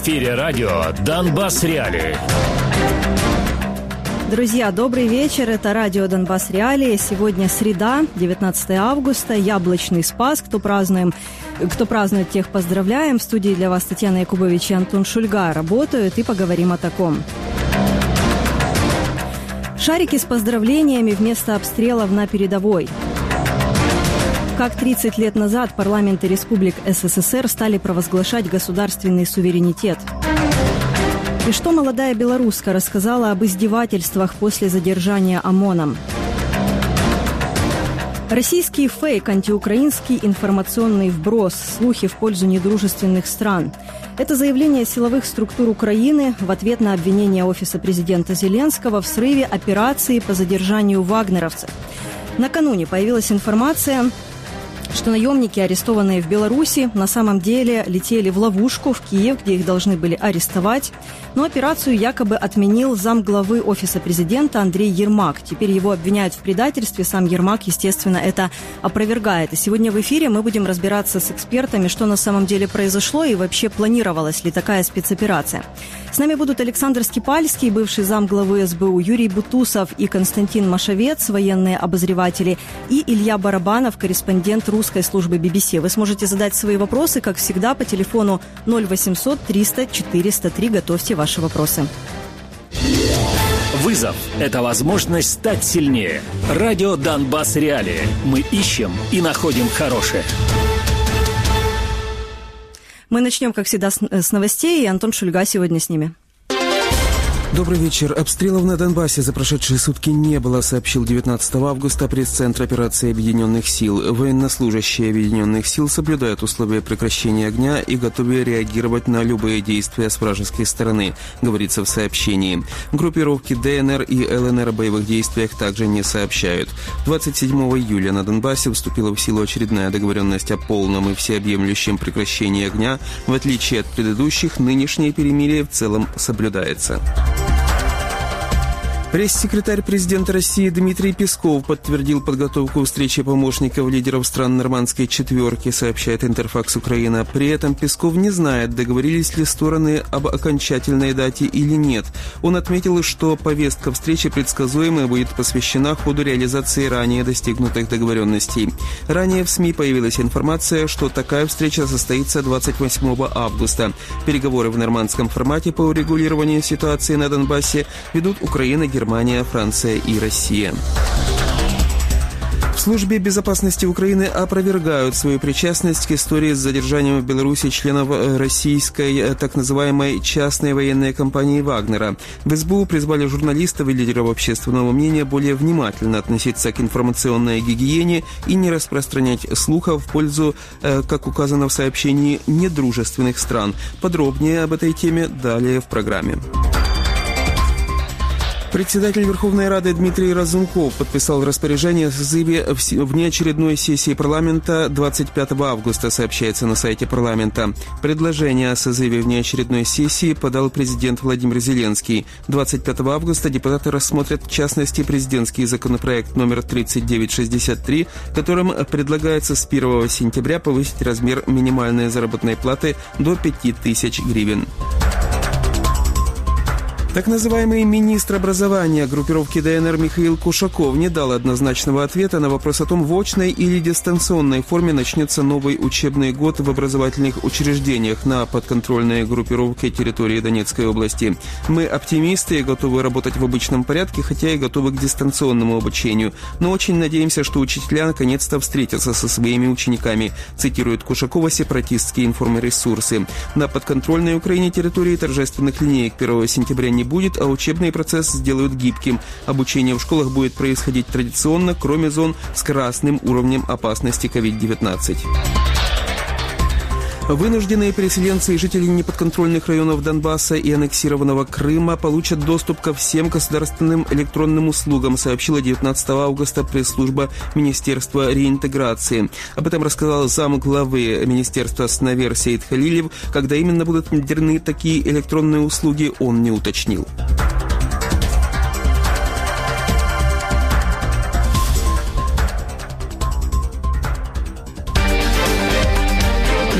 эфире радио «Донбасс Реалии». Друзья, добрый вечер. Это радио «Донбасс Реалии». Сегодня среда, 19 августа, яблочный Спас. Кто празднует, тех поздравляем. В студии для вас Татьяна Якубович и Антон Шульга работают, и поговорим о таком. Шарики с поздравлениями вместо обстрелов на передовой. Как 30 лет назад парламенты республик СССР стали провозглашать государственный суверенитет. И что молодая белоруска рассказала об издевательствах после задержания ОМОНом. Российский фейк, антиукраинский информационный вброс, слухи в пользу недружественных стран. Это заявление силовых структур Украины в ответ на обвинение Офиса президента Зеленского в срыве операции по задержанию вагнеровцев. Накануне появилась информация, что наемники, арестованные в Беларуси, на самом деле летели в ловушку в Киев, где их должны были арестовать. Но операцию якобы отменил замглавы Офиса президента Андрей Ермак. Теперь его обвиняют в предательстве. Сам Ермак, естественно, это опровергает. И сегодня в эфире мы будем разбираться с экспертами, что на самом деле произошло и вообще планировалась ли такая спецоперация. С нами будут Александр Скипальский, бывший замглавы СБУ, Юрий Бутусов и Константин Машовец, военные обозреватели, и Илья Барабанов, корреспондент русской службы BBC. Вы сможете задать свои вопросы, как всегда, по телефону 0800 300 403. Готовьте ваши вопросы. Вызов – это возможность стать сильнее. Радио «Донбасс Реалии». Мы ищем и находим хорошее. Мы начнем, как всегда, с новостей, и Антон Шульга сегодня с ними. Добрый вечер. Обстрелов на Донбассе за прошедшие сутки не было, сообщил 19 августа пресс-центр операции Объединенных сил. Военнослужащие Объединенных сил соблюдают условия прекращения огня и готовы реагировать на любые действия с вражеской стороны, говорится в сообщении. Группировки ДНР и ЛНР о боевых действиях также не сообщают. 27 июля на Донбассе вступила в силу очередная договоренность о полном и всеобъемлющем прекращении огня. В отличие от предыдущих, нынешнее перемирие в целом соблюдается. Пресс-секретарь президента России Дмитрий Песков подтвердил подготовку встречи помощников лидеров стран нормандской четверки, сообщает Интерфакс Украина. При этом Песков не знает, договорились ли стороны об окончательной дате или нет. Он отметил, что повестка встречи предсказуемо будет посвящена ходу реализации ранее достигнутых договоренностей. Ранее в СМИ появилась информация, что такая встреча состоится 28 августа. Переговоры в нормандском формате по урегулированию ситуации на Донбассе ведут Украина, Германия, Франция и Россия. В службе безопасности Украины опровергают свою причастность к истории с задержанием в Беларуси членов российской так называемой частной военной компании «Вагнера». В СБУ призвали журналистов и лидеров общественного мнения более внимательно относиться к информационной гигиене и не распространять слухов в пользу, как указано в сообщении, недружественных стран. Подробнее об этой теме далее в программе. Председатель Верховной Рады Дмитрий Разумков подписал распоряжение о созыве внеочередной сессии парламента 25 августа, сообщается на сайте парламента. Предложение о созыве внеочередной сессии подал президент Владимир Зеленский. 25 августа депутаты рассмотрят, в частности, президентский законопроект номер 3963, которым предлагается с 1 сентября повысить размер минимальной заработной платы до 5000 гривен. Так называемый министр образования группировки ДНР Михаил Кушаков не дал однозначного ответа на вопрос о том, в очной или дистанционной форме начнется новый учебный год в образовательных учреждениях на подконтрольной группировке территории Донецкой области. Мы оптимисты и готовы работать в обычном порядке, хотя и готовы к дистанционному обучению. Но очень надеемся, что учителя наконец-то встретятся со своими учениками, цитирует Кушакова сепаратистские информресурсы. На подконтрольной Украине территории торжественных линеек 1 сентября не будет, а учебный процесс сделают гибким. Обучение в школах будет происходить традиционно, кроме зон с красным уровнем опасности COVID-19. Вынужденные переселенцы и жители неподконтрольных районов Донбасса и аннексированного Крыма получат доступ ко всем государственным электронным услугам, сообщила 19 августа пресс-служба Министерства реинтеграции. Об этом рассказал замглавы Министерства Снавер Сейд Халилев. Когда именно будут внедрены такие электронные услуги, он не уточнил.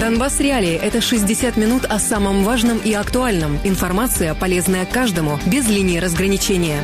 Донбасс Реалии – это 60 минут о самом важном и актуальном. Информация, полезная каждому, без линии разграничения.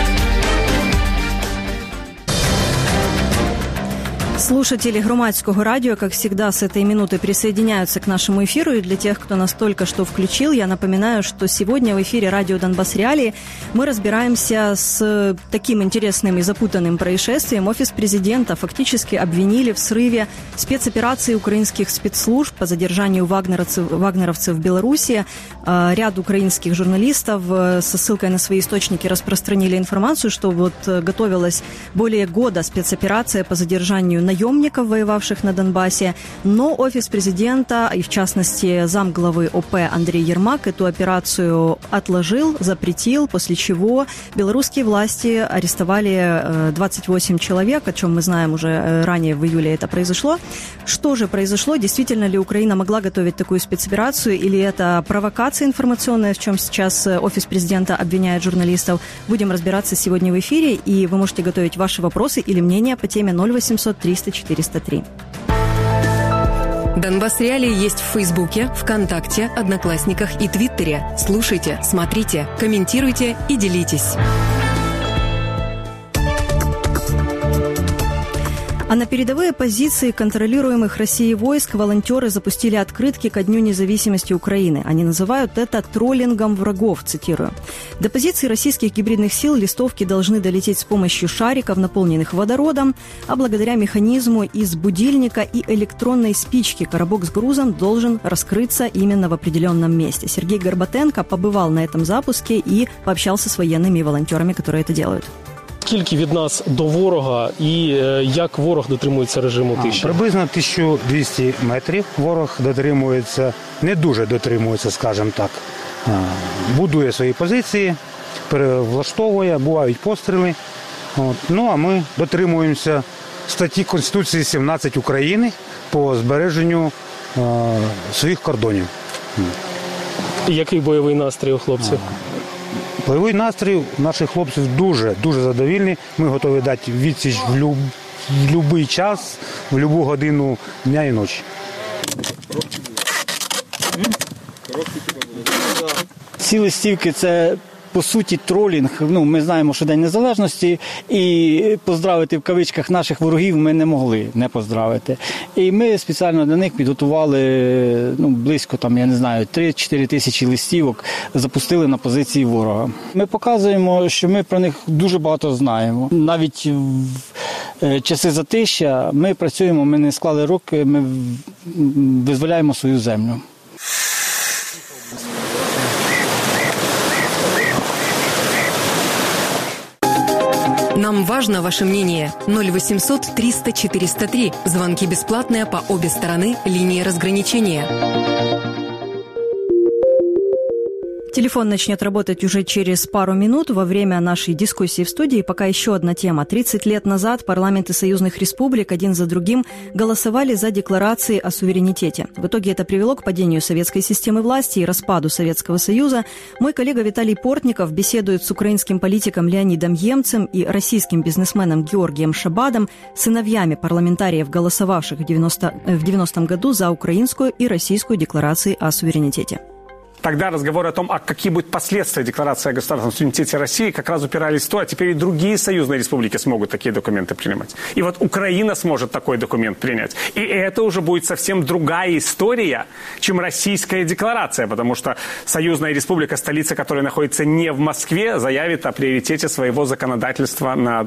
Слушатели Громадского радио, как всегда, с этой минуты присоединяются к нашему эфиру. И для тех, кто нас только что включил, я напоминаю, что сегодня в эфире радио «Донбасс Реалии» мы разбираемся с таким интересным и запутанным происшествием. Офис президента фактически обвинили в срыве спецоперации украинских спецслужб по задержанию вагнеровцев в Беларуси. Ряд украинских журналистов со ссылкой на свои источники распространили информацию, что вот готовилась более года спецоперация по задержанию наемников, воевавших на Донбассе, но офис президента, и в частности замглавы ОП Андрей Ермак, эту операцию отложил, запретил, после чего белорусские власти арестовали 28 человек, о чем мы знаем уже ранее, в июле это произошло. Что же произошло? Действительно ли Украина могла готовить такую спецоперацию, или это провокация информационная, в чем сейчас офис президента обвиняет журналистов? Будем разбираться сегодня в эфире, и вы можете готовить ваши вопросы или мнения по теме 0800 300 403. Донбасс Реалии есть в Фейсбуке, ВКонтакте, Одноклассниках и Твиттере. Слушайте, смотрите, комментируйте и делитесь. А на передовые позиции контролируемых Россией войск волонтеры запустили открытки ко Дню независимости Украины. Они называют это троллингом врагов, цитирую. До позиций российских гибридных сил листовки должны долететь с помощью шариков, наполненных водородом, а благодаря механизму из будильника и электронной спички коробок с грузом должен раскрыться именно в определенном месте. Сергей Горбатенко побывал на этом запуске и пообщался с военными и волонтерами, которые это делают. Скільки від нас до ворога і як ворог дотримується режиму тиші? Приблизно 1200 метрів. Ворог дотримується, не дуже дотримується, скажімо так. Будує свої позиції, перевлаштовує, бувають постріли. Ну, а ми дотримуємося статті Конституції 17 України по збереженню своїх кордонів. Який бойовий настрій у хлопців? Бойовий настрій наших хлопців дуже задовільний. Ми готові дати відсіч в будь-який час, в будь-яку годину дня і ночі. Ці листівки – це, по суті, тролінг. Ну, ми знаємо, що День Незалежності, і поздравити в кавичках наших ворогів ми не могли не поздравити. І ми спеціально для них підготували близько, 3-4 тисячі листівок, запустили на позиції ворога. Ми показуємо, що ми про них дуже багато знаємо. Навіть в часи затища ми працюємо, ми не склали руки, ми визволяємо свою землю. Нам важно ваше мнение. 0800 300 403. Звонки бесплатные по обе стороны линии разграничения. Телефон начнет работать уже через пару минут во время нашей дискуссии в студии. Пока еще одна тема. 30 лет назад парламенты союзных республик один за другим голосовали за декларации о суверенитете. В итоге это привело к падению советской системы власти и распаду Советского Союза. Мой коллега Виталий Портников беседует с украинским политиком Леонидом Емцем и российским бизнесменом Георгием Шабадом, сыновьями парламентариев, голосовавших в 90-м году за украинскую и российскую декларации о суверенитете. Тогда разговоры о том, какие будут последствия декларации о государственном суверенитете России, как раз упирались в то, а теперь и другие союзные республики смогут такие документы принимать. И вот Украина сможет такой документ принять. И это уже будет совсем другая история, чем российская декларация, потому что союзная республика, столица которой находится не в Москве, заявит о приоритете своего законодательства над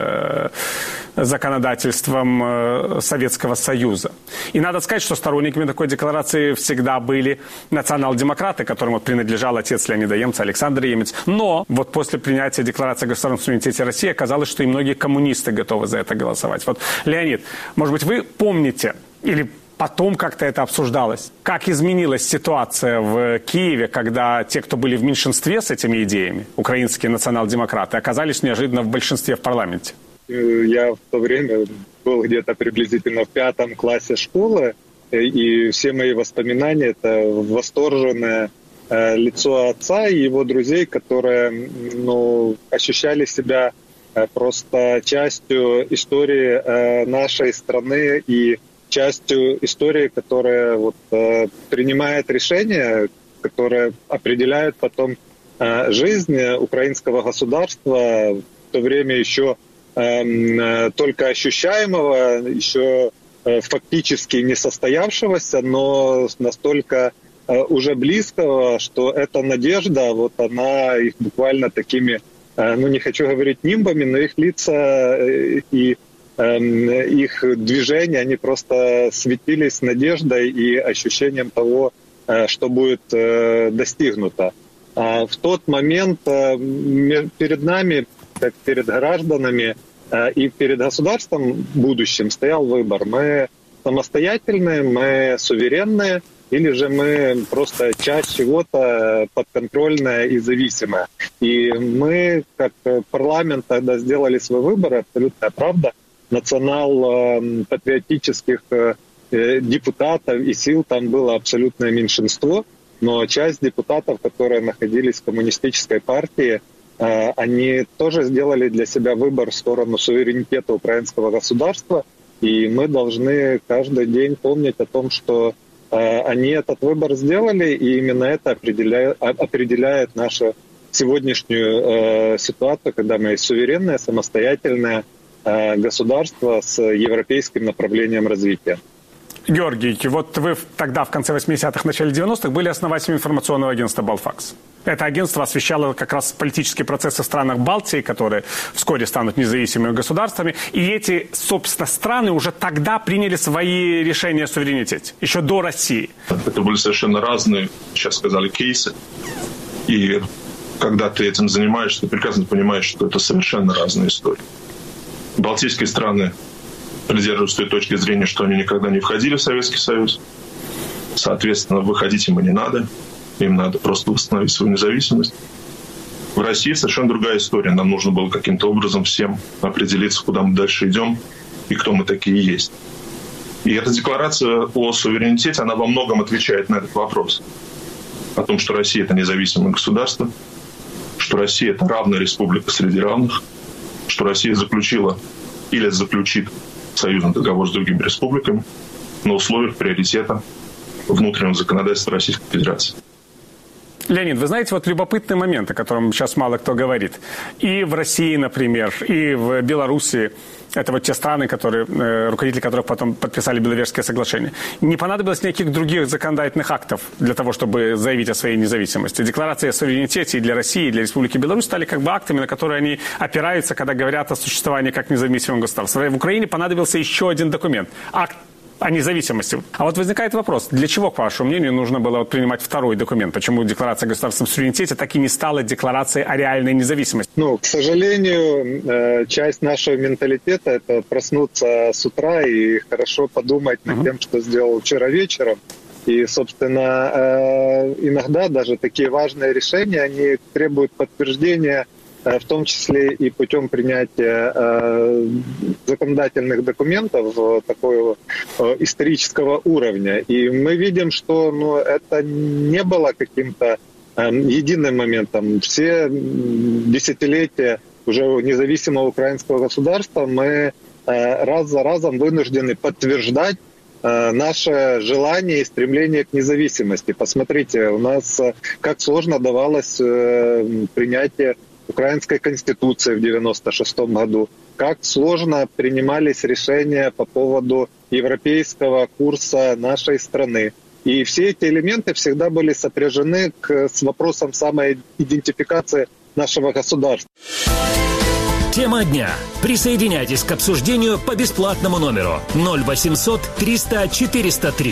законодательством Советского Союза. И надо сказать, что сторонниками такой декларации всегда были национал-демократы, которому принадлежал отец Леонида Емца, Александр Емец. Но вот после принятия декларации о государственном суверенитете России оказалось, что и многие коммунисты готовы за это голосовать. Вот, Леонид, может быть, вы помните или потом как-то это обсуждалось? Как изменилась ситуация в Киеве, когда те, кто были в меньшинстве с этими идеями, украинские национал-демократы, оказались неожиданно в большинстве в парламенте? Я в то время был где-то приблизительно в 5 классе школы, и все мои воспоминания – это восторженное лицо отца и его друзей, которые ощущали себя просто частью истории нашей страны и частью истории, которая принимает решения, которые определяют потом жизнь украинского государства, в то время еще только ощущаемого, еще фактически не состоявшегося, но настолько уже близкого, что эта надежда, она их буквально такими, не хочу говорить нимбами, но их лица и их движения, они просто светились надеждой и ощущением того, что будет достигнуто. А в тот момент перед нами, как перед гражданами и перед государством будущим стоял выбор. Мы самостоятельные, мы суверенные, или же мы просто часть чего-то подконтрольная и зависимая. И мы, как парламент, тогда сделали свой выбор, абсолютная правда. Национал-патриотических депутатов и сил там было абсолютное меньшинство, но часть депутатов, которые находились в коммунистической партии, они тоже сделали для себя выбор в сторону суверенитета украинского государства, и мы должны каждый день помнить о том, что они этот выбор сделали, и именно это определяет нашу сегодняшнюю ситуацию, когда мы суверенное, самостоятельное государство с европейским направлением развития. Георгий, вы тогда, в конце 80-х, начале 90-х, были основателем информационного агентства «Балфакс». Это агентство освещало как раз политические процессы в странах Балтии, которые вскоре станут независимыми государствами. И эти, собственно, страны уже тогда приняли свои решения о суверенитете, еще до России. Это были совершенно разные, сейчас сказали, кейсы. И когда ты этим занимаешься, ты прекрасно понимаешь, что это совершенно разные истории. Балтийские страны придерживаются той точки зрения, что они никогда не входили в Советский Союз. Соответственно, выходить им и не надо. Им надо просто восстановить свою независимость. В России совершенно другая история. Нам нужно было каким-то образом всем определиться, куда мы дальше идем и кто мы такие есть. И эта декларация о суверенитете, она во многом отвечает на этот вопрос. О том, что Россия – это независимое государство, что Россия – это равная республика среди равных, что Россия заключила или заключит союзный договор с другими республиками на условиях приоритета внутреннего законодательства Российской Федерации. Леонид, вы знаете, любопытный момент, о котором сейчас мало кто говорит. И в России, например, и в Беларуси, это те страны, руководители которых потом подписали Беловежское соглашение, не понадобилось никаких других законодательных актов для того, чтобы заявить о своей независимости. Декларация о суверенитете и для России, и для Республики Беларусь стали актами, на которые они опираются, когда говорят о существовании как независимого государства. В Украине понадобился еще один документ – акт о независимости. А возникает вопрос, для чего, по вашему мнению, нужно было принимать второй документ? Почему декларация о государственном суверенитете так и не стала декларацией о реальной независимости? К сожалению, часть нашего менталитета – это проснуться с утра и хорошо подумать над тем, что сделал вчера вечером. И, собственно, иногда даже такие важные решения, они требуют подтверждения, в том числе и путем принятия законодательных документов такого исторического уровня. И мы видим, что это не было каким-то единым моментом. Все десятилетия уже независимого украинского государства мы раз за разом вынуждены подтверждать наше желание и стремление к независимости. Посмотрите, у нас как сложно давалось принятие Украинской Конституции в 1996 году, как сложно принимались решения по поводу европейского курса нашей страны. И все эти элементы всегда были сопряжены с вопросом самоидентификации нашего государства. Тема дня. Присоединяйтесь к обсуждению по бесплатному номеру 0800 300 403.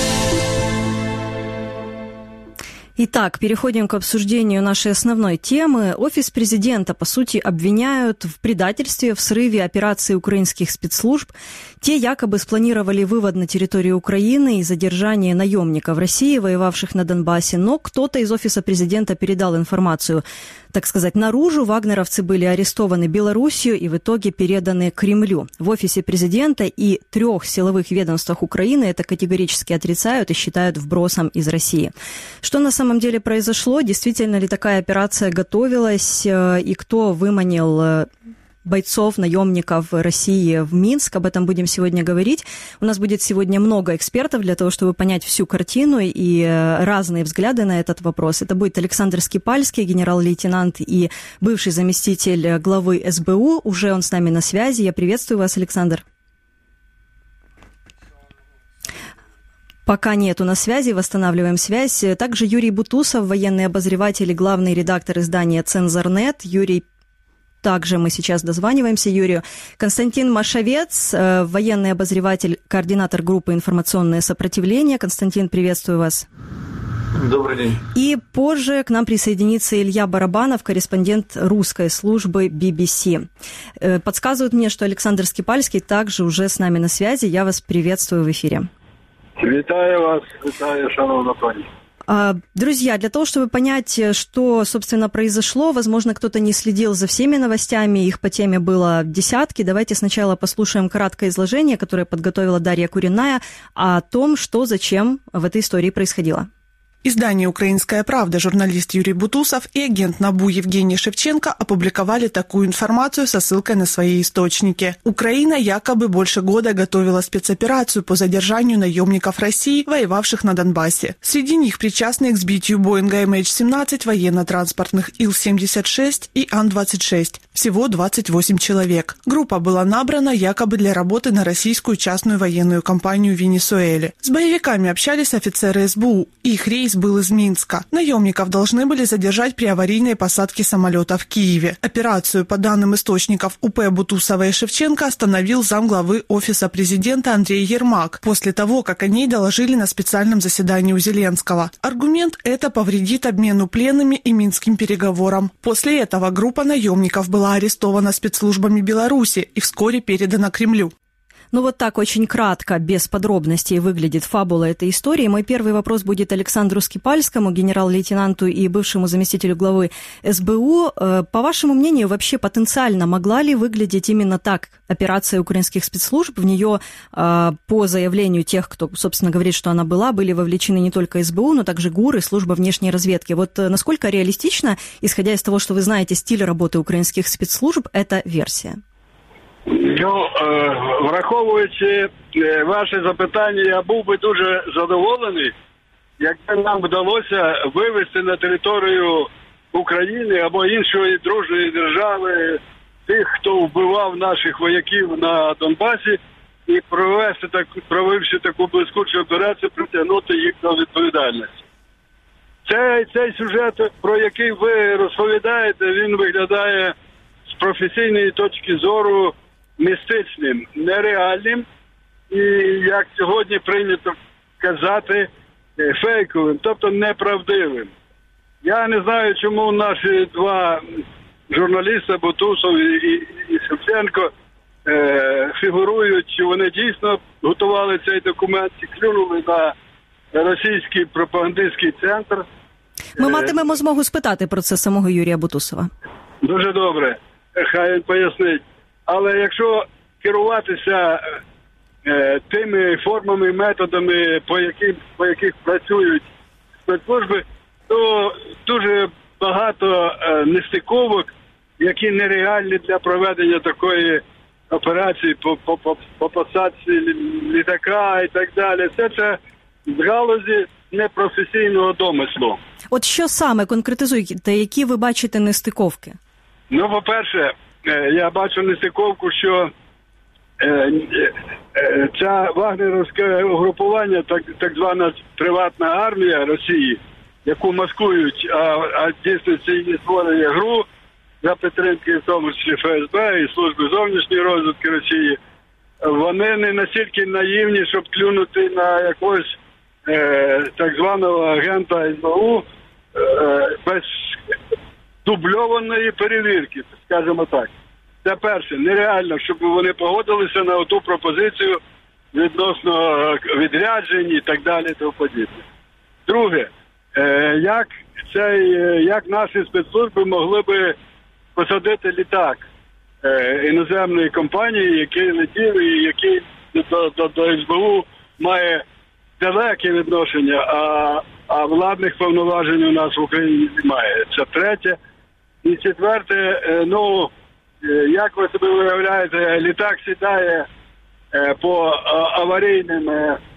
Итак, переходим к обсуждению нашей основной темы. Офис президента, по сути, обвиняют в предательстве, в срыве операции украинских спецслужб. Те якобы спланировали вывод на территорию Украины и задержание наемников России, воевавших на Донбассе. Но кто-то из офиса президента передал информацию, так сказать, наружу. Вагнеровцы были арестованы Белоруссией и в итоге переданы Кремлю. В офисе президента и 3 силовых ведомствах Украины это категорически отрицают и считают вбросом из России. Что на самом деле произошло? Действительно ли такая операция готовилась? И кто выманил бойцов, наемников России в Минск. Об этом будем сегодня говорить. У нас будет сегодня много экспертов для того, чтобы понять всю картину и разные взгляды на этот вопрос. Это будет Александр Скипальский, генерал-лейтенант и бывший заместитель главы СБУ. Уже он с нами на связи. Я приветствую вас, Александр. Пока нету на связи, восстанавливаем связь. Также Юрий Бутусов, военный обозреватель и главный редактор издания «Цензорнет». Юрий, также мы сейчас дозваниваемся Юрию. Константин Машовец, военный обозреватель, координатор группы «Информационное сопротивление». Константин, приветствую вас. Добрый день. И позже к нам присоединится Илья Барабанов, корреспондент русской службы BBC. Подсказывают мне, что Александр Скипальский также уже с нами на связи. Я вас приветствую в эфире. Витаю вас, витаю, шановна пані. Друзья, для того, чтобы понять, что, собственно, произошло, возможно, кто-то не следил за всеми новостями, их по теме было десятки. Давайте сначала послушаем краткое изложение, которое подготовила Дарья Куриная, о том, что, зачем в этой истории происходило. Издание «Украинская правда», журналист Юрий Бутусов и агент НАБУ Евгений Шевченко опубликовали такую информацию со ссылкой на свои источники. Украина якобы больше года готовила спецоперацию по задержанию наемников России, воевавших на Донбассе. Среди них причастные к сбитию Боинга MH17, военно-транспортных Ил-76 и Ан-26. Всего 28 человек. Группа была набрана якобы для работы на российскую частную военную компанию в Венесуэле. С боевиками общались офицеры СБУ. Их рейс был из Минска. Наемников должны были задержать при аварийной посадке самолета в Киеве. Операцию, по данным источников УП Бутусова и Шевченко, остановил замглавы Офиса президента Андрей Ермак после того, как о ней доложили на специальном заседании у Зеленского. Аргумент – это повредит обмену пленными и минским переговорам. После этого группа наемников была арестована спецслужбами Беларуси и вскоре передана Кремлю. Ну вот так очень кратко, без подробностей выглядит фабула этой истории. Мой первый вопрос будет Александру Скипальскому, генерал-лейтенанту и бывшему заместителю главы СБУ. По вашему мнению, вообще потенциально могла ли выглядеть именно так операция украинских спецслужб? В нее, по заявлению тех, кто, собственно, говорит, что она была, были вовлечены не только СБУ, но также ГУР и служба внешней разведки. Вот насколько реалистично, исходя из того, что вы знаете стиль работы украинских спецслужб, эта версия? Ну, враховуючи ваше запитання, я був би дуже задоволений, якби нам вдалося вивести на територію України або іншої дружньої держави тих, хто вбивав наших вояків на Донбасі, і провівши таку блискучу операцію, притягнути їх до відповідальності. Цей сюжет, про який ви розповідаєте, він виглядає з професійної точки зору містичним, нереальним і, як сьогодні прийнято казати, фейковим, тобто неправдивим. Я не знаю, чому наші два журналісти, Бутусов і Шевченко, фігурують, чи вони дійсно готували цей документ і клюнули на російський пропагандистський центр. Ми матимемо змогу спитати про це самого Юрія Бутусова. Дуже добре, хай він пояснить. Але якщо керуватися тими формами, методами, по яких працюють спецслужби, то дуже багато нестиковок, які нереальні для проведення такої операції по посадці літака і так далі. Все це з галузі непрофесійного домислу. От що саме конкретизуєте, які ви бачите нестиковки? Ну, по-перше, я бачу нестиковку, що ця вагнерівське угрупування, так звана приватна армія Росії, яку маскують, а дійсно її створює ГРУ за підтримки, в тому числі ФСБ і Служби зовнішньої розвідки Росії, вони не настільки наївні, щоб клюнути на якогось так званого агента СБУ без дубльованої перевірки, скажімо так. Це перше, нереально, щоб вони погодилися на ту пропозицію відносно відряджень і так далі, тому подібне. Друге, як наші спецслужби могли би посадити літак іноземної компанії, який летів і який до СБУ має далеке відношення, а владних повноважень у нас в Україні немає. Це третє. І четверте, як ви собі виявляєте, літак сідає по аварійним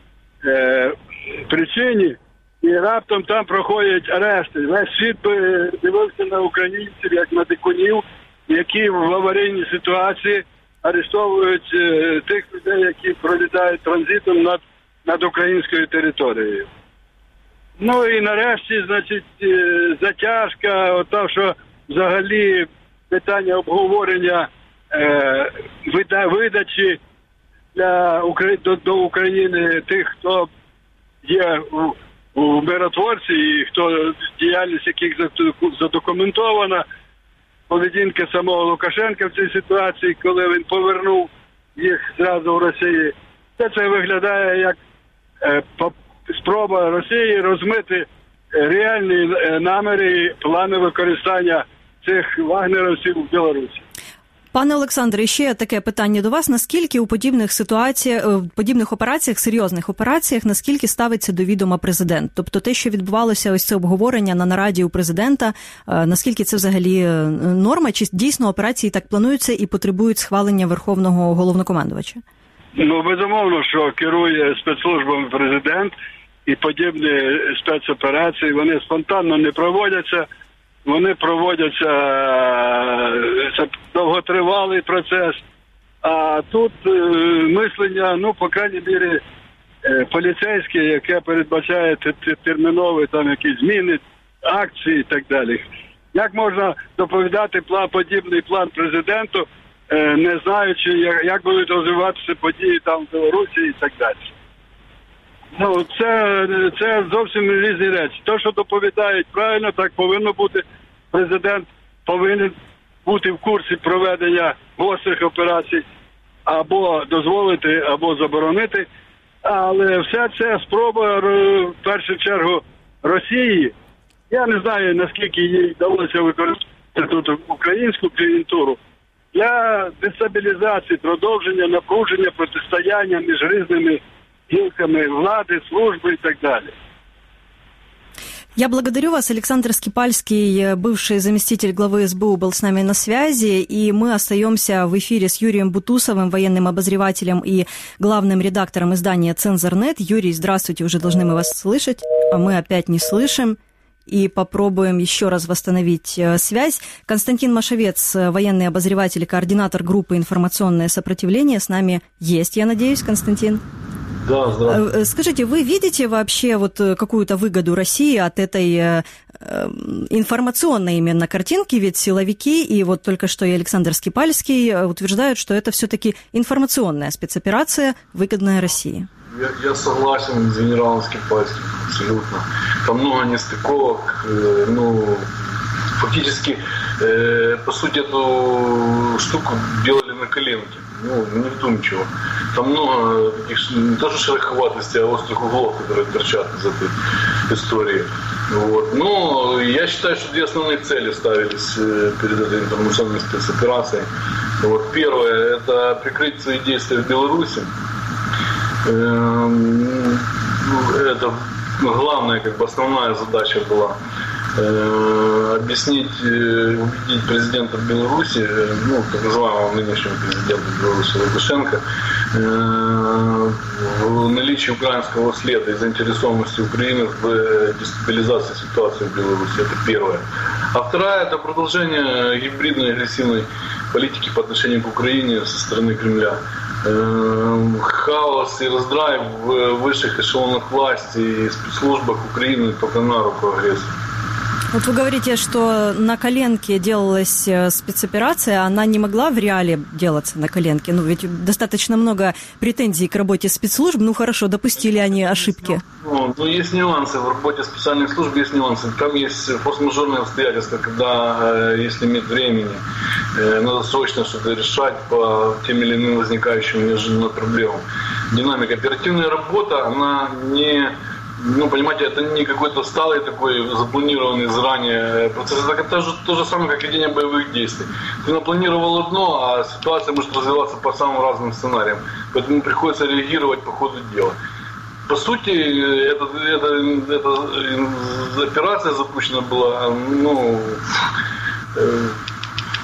причині, і раптом там проходять арешти. Весь світ дивився на українців, як на дикунів, які в аварійній ситуації арештовують тих людей, які пролітають транзитом над українською територією. Ну і нарешті, значить, затяжка, ото, що взагалі питання обговорення видачі до України тих, хто є у миротворці і хто діяльність яких задокументована, поведінка самого Лукашенка в цій ситуації, коли він повернув їх зразу в Росії. Це виглядає як спроба Росії розмити реальні наміри і плани використання цих вагнерівців в Білорусі. Пане Олександре, ще таке питання до вас. Наскільки у подібних операціях, серйозних операціях, наскільки ставиться до відома президент? Тобто те, що відбувалося ось це обговорення на нараді у президента, наскільки це взагалі норма? Чи дійсно операції так плануються і потребують схвалення Верховного головнокомандувача? Ну, безумовно, що керує спецслужбами президент, і подібні спецоперації, вони спонтанно не проводяться. Вони проводяться, це довготривалий процес, а тут мислення, ну, по крайній мірі, поліцейське, яке передбачає термінові там якісь зміни, акції і так далі. Як можна доповідати подібний план президенту, не знаючи, як будуть розвиватися події там в Білорусі і так далі? Ну, це зовсім різні речі. Те, що доповідають правильно, так повинно бути. Президент повинен бути в курсі проведення гострих операцій, або дозволити, або заборонити. Але все це спроба, в першу чергу, Росії. Я не знаю, наскільки їй вдалося використати тут українську клієнтуру для дестабілізації, продовження напруження, протистояння між різними гілками влади, служби и так далее. Я благодарю вас. Александр Скипальский, бывший заместитель главы СБУ, был с нами на связи, и мы остаемся в эфире с Юрием Бутусовым, военным обозревателем и главным редактором издания «Цензор.нет». Юрий, здравствуйте, уже должны мы вас слышать, а мы опять не слышим. И попробуем еще раз восстановить связь. Константин Машевец, военный обозреватель и координатор группы «Информационное сопротивление», с нами есть, я надеюсь, Константин? Да, здравствуйте. Скажите, вы видите вообще вот какую-то выгоду России от этой информационной именно картинки? Ведь силовики и вот только что и Александр Скипальский утверждают, что это все-таки информационная спецоперация, выгодная России. Я согласен с генералом Скипальским, абсолютно. Там много нестыковок, фактически, по сути, эту штуку делали на коленке, не вдумчиво. Там много таких, не то что шероховатостей, а острых углов, которые торчат из этой истории. Вот. Но я считаю, что две основные цели ставились перед этой информационной спецоперацией. Вот. Первое – это прикрыть свои действия в Беларуси. Это главная, основная задача была объяснить, убедить президента Беларуси, так называемого нынешнего президента Беларуси Лукашенко, в наличии украинского следа и заинтересованности Украины в дестабилизации ситуации в Беларуси. Это первое. А вторая – это продолжение гибридной агрессивной политики по отношению к Украине со стороны Кремля. Хаос и раздрай в высших эшелонах власти и спецслужбах Украины только на руку агрессору. Вот вы говорите, что на коленке делалась спецоперация, она не могла в реале делаться на коленке? Ведь достаточно много претензий к работе спецслужб. Хорошо, допустили они ошибки. Есть нюансы в работе специальных служб, есть нюансы. Там есть форс-мажорные обстоятельства, когда, если нет времени, надо срочно что-то решать по тем или иным возникающим неожиданным проблемам. Динамика. Оперативная работа, она не... понимаете, это не какой-то сталый такой запланированный заранее процесс. Это то же самое, как ведение боевых действий. Ты напланировал одно, а ситуация может развиваться по самым разным сценариям. Поэтому приходится реагировать по ходу дела. По сути, эта операция запущена была,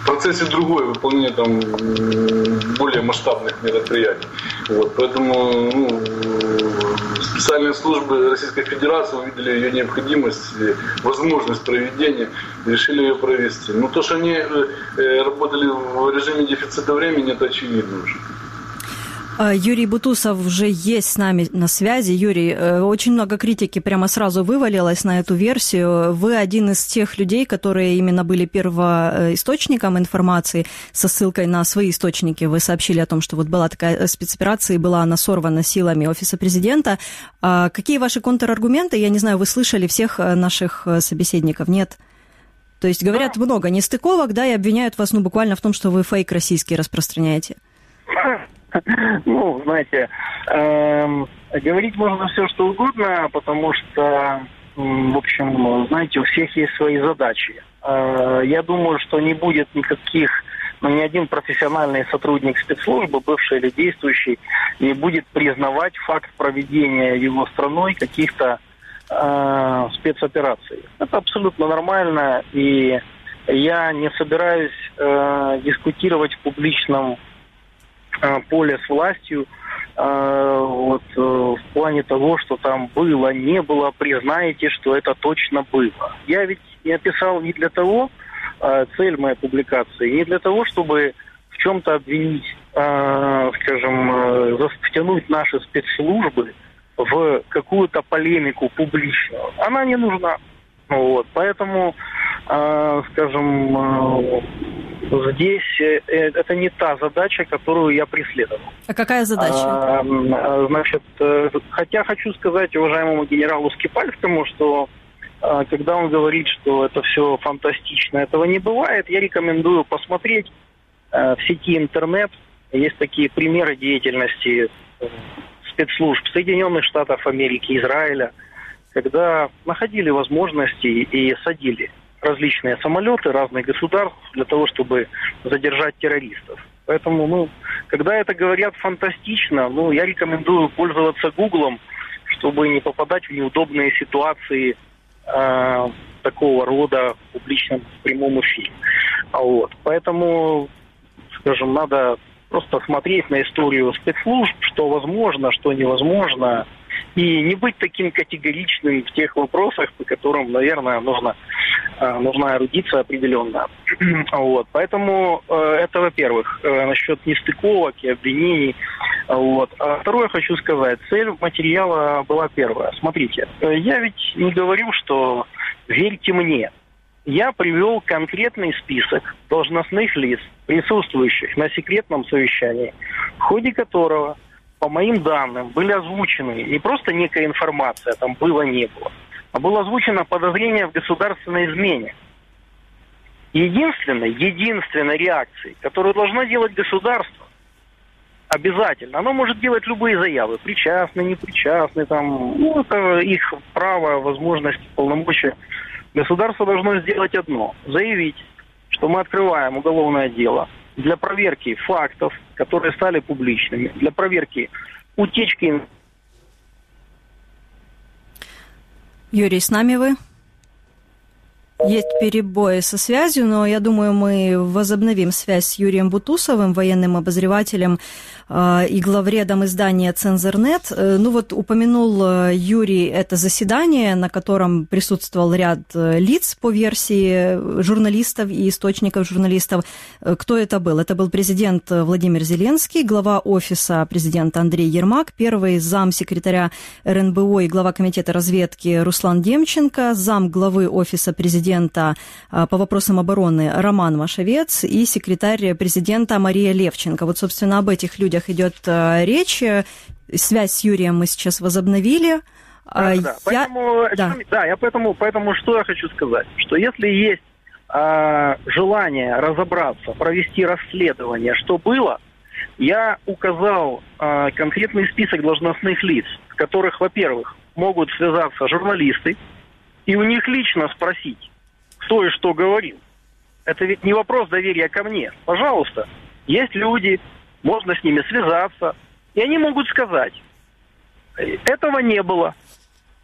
процессе другое выполнение там более масштабных мероприятий. Вот. Поэтому специальные службы Российской Федерации увидели ее необходимость, возможность проведения, решили ее провести. Но то, что они работали в режиме дефицита времени, это очевидно уже. Юрий Бутусов уже есть с нами на связи. Юрий, очень много критики прямо сразу вывалилось на эту версию. Вы один из тех людей, которые именно были первоисточником информации со ссылкой на свои источники. Вы сообщили о том, что вот была такая спецоперация, и была она сорвана силами Офиса президента. Какие ваши контраргументы? Я не знаю, вы слышали всех наших собеседников? Нет? То есть говорят много нестыковок, да, и обвиняют вас буквально в том, что вы фейк российский распространяете. Ну, знаете, говорить можно все, что угодно, потому что, в общем, знаете, у всех есть свои задачи. Я думаю, что не будет никаких, ни один профессиональный сотрудник спецслужбы, бывший или действующий, не будет признавать факт проведения его страной каких-то спецопераций. Это абсолютно нормально, и я не собираюсь дискутировать в публичном поле с властью в плане того, что там было, не было, признаете, что это точно было. Я ведь не писал не для того, цель моей публикации, не для того, чтобы в чем-то обвинить, втянуть наши спецслужбы в какую-то полемику публичную. Она не нужна. Вот. Поэтому, здесь это не та задача, которую я преследовал. А какая задача? Хотя хочу сказать уважаемому генералу Скипальскому, что когда он говорит, что это все фантастично, этого не бывает, я рекомендую посмотреть в сети интернет. Есть такие примеры деятельности спецслужб Соединенных Штатов Америки, Израиля, когда находили возможности и садили различные самолеты разных государств для того, чтобы задержать террористов. Поэтому, когда это говорят фантастично, я рекомендую пользоваться Гуглом, чтобы не попадать в неудобные ситуации такого рода в публичном прямом эфире. Вот. Поэтому, надо просто смотреть на историю спецслужб, что возможно, что невозможно, и не быть таким категоричным в тех вопросах, по которым, наверное, нужна эрудиция определенная. Вот. Поэтому это, во-первых, насчет нестыковок и обвинений. Вот. А второе хочу сказать. Цель материала была первая. Смотрите, я ведь не говорю, что верьте мне. Я привел конкретный список должностных лиц, присутствующих на секретном совещании, в ходе которого, по моим данным, были озвучены не просто некая информация, там было, не было, а было озвучено подозрение в государственной измене. Единственной реакцией, которую должно делать государство, обязательно, оно может делать любые заявы, причастны, непричастны, это их право, возможность, полномочия. Государство должно сделать одно – заявить, что мы открываем уголовное дело для проверки фактов, которые стали публичными, для проверки утечки. Юрий, с нами вы? Есть перебои со связью, но я думаю, мы возобновим связь с Юрием Бутусовым, военным обозревателем и главредом издания «Цензорнет». Упомянул Юрий это заседание, на котором присутствовал ряд лиц по версии журналистов и источников журналистов. Кто это был? Это был президент Владимир Зеленский, глава офиса президента Андрей Ермак, первый замсекретаря РНБО и глава комитета разведки Руслан Демченко, зам главы офиса президента по вопросам обороны Роман Машевец и секретарь президента Мария Левченко. Собственно, об этих людях идет речь. Связь с Юрием мы сейчас возобновили. Поэтому что я хочу сказать? Что если есть желание разобраться, провести расследование, что было, я указал конкретный список должностных лиц, в которых, во-первых, могут связаться журналисты, и у них лично спросить, кто и что говорил. Это ведь не вопрос доверия ко мне. Пожалуйста, есть люди, можно с ними связаться, и они могут сказать, этого не было.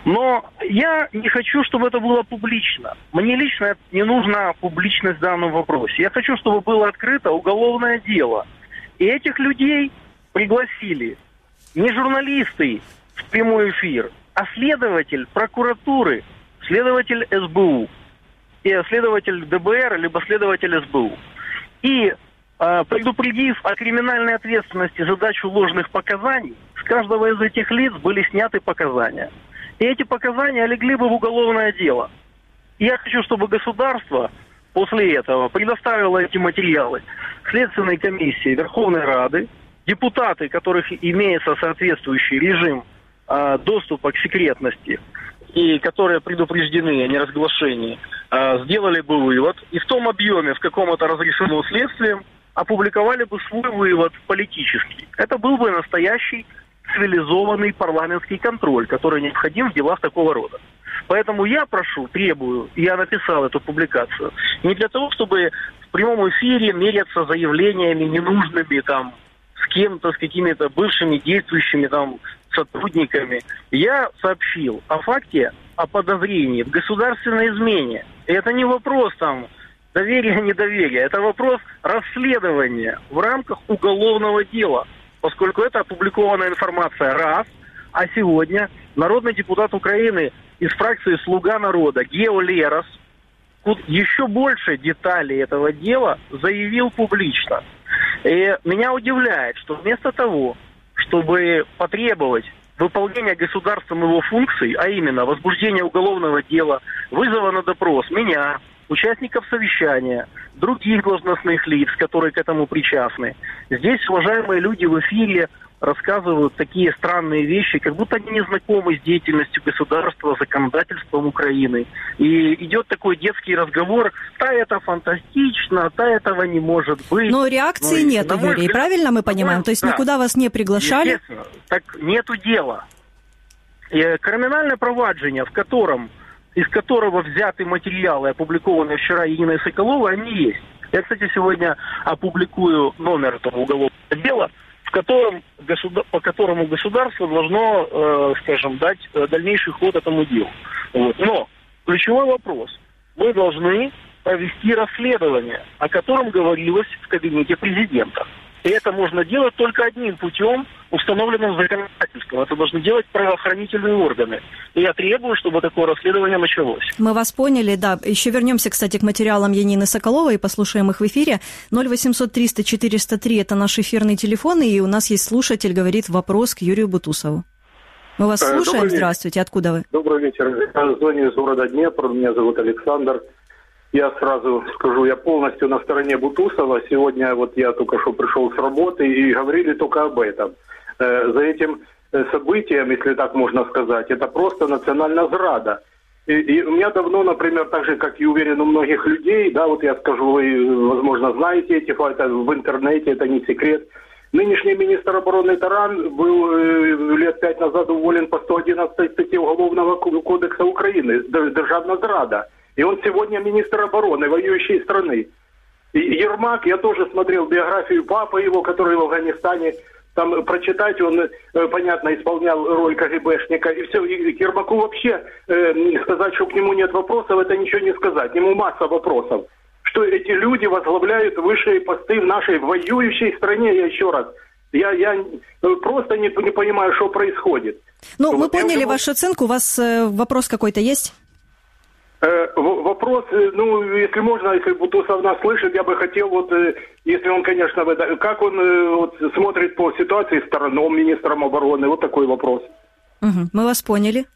Но я не хочу, чтобы это было публично. Мне лично не нужна публичность в данном вопросе. Я хочу, чтобы было открыто уголовное дело. И этих людей пригласили не журналисты в прямой эфир, а следователь прокуратуры, следователь СБУ, и следователь ДБР, либо следователь СБУ. И предупредив о криминальной ответственности за дачу ложных показаний, с каждого из этих лиц были сняты показания. И эти показания легли бы в уголовное дело. И я хочу, чтобы государство после этого предоставило эти материалы Следственной комиссии Верховной Рады, депутаты, которых имеется соответствующий режим доступа к секретности, и которые предупреждены о неразглашении, сделали бы вывод, и в том объеме, в каком это разрешено следствием, опубликовали бы свой вывод политический. Это был бы настоящий цивилизованный парламентский контроль, который необходим в делах такого рода. Поэтому я прошу, требую, я написал эту публикацию, не для того, чтобы в прямом эфире меряться заявлениями ненужными там с кем-то, с какими-то бывшими действующими там сотрудниками. Я сообщил о факте, о подозрении в государственной измене. И это не вопрос там доверия-недоверия, это вопрос расследования в рамках уголовного дела, поскольку это опубликованная информация раз, а сегодня народный депутат Украины из фракции «Слуга народа» Гео Лерос еще больше деталей этого дела заявил публично. И меня удивляет, что вместо того, чтобы потребовать выполнения государством его функций, а именно возбуждения уголовного дела, вызова на допрос меня, участников совещания, других должностных лиц, которые к этому причастны. Здесь уважаемые люди в эфире рассказывают такие странные вещи, как будто они не знакомы с деятельностью государства, законодательством Украины. И идет такой детский разговор: да, это фантастично, да, этого не может быть. Но реакции нет, Юрий, правильно мы понимаем? То есть никуда вас не приглашали? Естественно, так нету дела. И криминальное проваджение, из которого взяты материалы, опубликованные вчера Ириной Соколовой, они есть. Я, кстати, сегодня опубликую номер этого уголовного дела, по которому государство должно, скажем, дать дальнейший ход этому делу. Вот. Но ключевой вопрос: мы должны провести расследование, о котором говорилось в кабинете президента. И это можно делать только одним путем, установленным законодательством. Это должны делать правоохранительные органы. И я требую, чтобы такое расследование началось. Мы вас поняли, да. Еще вернемся, кстати, к материалам Янины Соколовой и послушаем их в эфире. 0800 300 403 – это наш эфирный телефон, и у нас есть слушатель, говорит вопрос к Юрию Бутусову. Мы вас слушаем. Здравствуйте. Откуда вы? Добрый вечер. Я звоню из города Днепр. Меня зовут Александр. Я сразу скажу, я полностью на стороне Бутусова. Сегодня вот я только что пришел с работы, и говорили только об этом. За этим событием, если так можно сказать, это просто национальная зрада. И у меня давно, например, так же, как и уверен у многих людей, да, вот я скажу, вы, возможно, знаете эти факты в интернете, это не секрет. Нынешний министр обороны Таран был лет 5 назад уволен по 111 статье Уголовного кодекса Украины, державная зрада. И он сегодня министр обороны воюющей страны. И Ермак, я тоже смотрел биографию папы его, который в Афганистане, там прочитать, он, понятно, исполнял роль КГБшника. И все, и Ермаку вообще сказать, что к нему нет вопросов, это ничего не сказать. К нему масса вопросов. Что эти люди возглавляют высшие посты в нашей воюющей стране, я еще раз. Я просто не понимаю, что происходит. Ну, мы поняли вашу оценку. У вас вопрос какой-то есть? Вопрос, ну, если можно, если Бутусов нас слышит, я бы хотел, вот, если он, конечно, как он вот, смотрит по ситуации с Тараном, министром обороны, вот такой вопрос. Угу, мы вас поняли.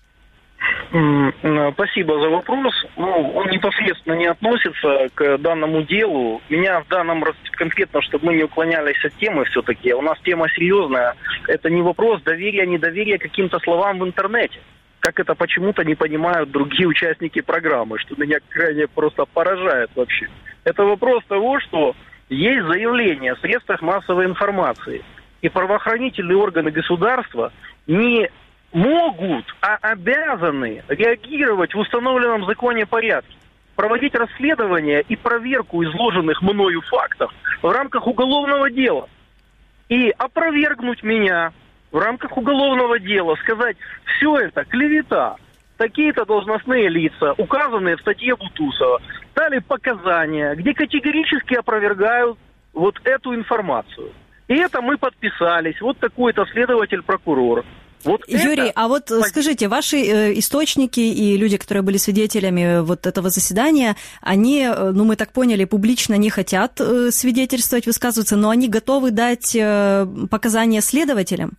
Спасибо за вопрос. Ну, он непосредственно не относится к данному делу. Меня в данном конкретно, чтобы мы не уклонялись от темы все-таки. У нас тема серьезная. Это не вопрос доверия-недоверия каким-то словам в интернете. Как это почему-то не понимают другие участники программы, что меня крайне просто поражает вообще. Это вопрос того, что есть заявление в средствах массовой информации, и правоохранительные органы государства не могут, а обязаны реагировать в установленном законе порядке, проводить расследование и проверку изложенных мною фактов в рамках уголовного дела и опровергнуть меня в рамках уголовного дела, сказать: все это клевета, такие-то должностные лица, указанные в статье Бутусова, дали показания, где категорически опровергают вот эту информацию. И это мы подписались, вот такой-то следователь-прокурор. Вот Юрий, а вот скажите, ваши источники и люди, которые были свидетелями вот этого заседания, они, ну мы так поняли, публично не хотят свидетельствовать, высказываться, но они готовы дать показания следователям?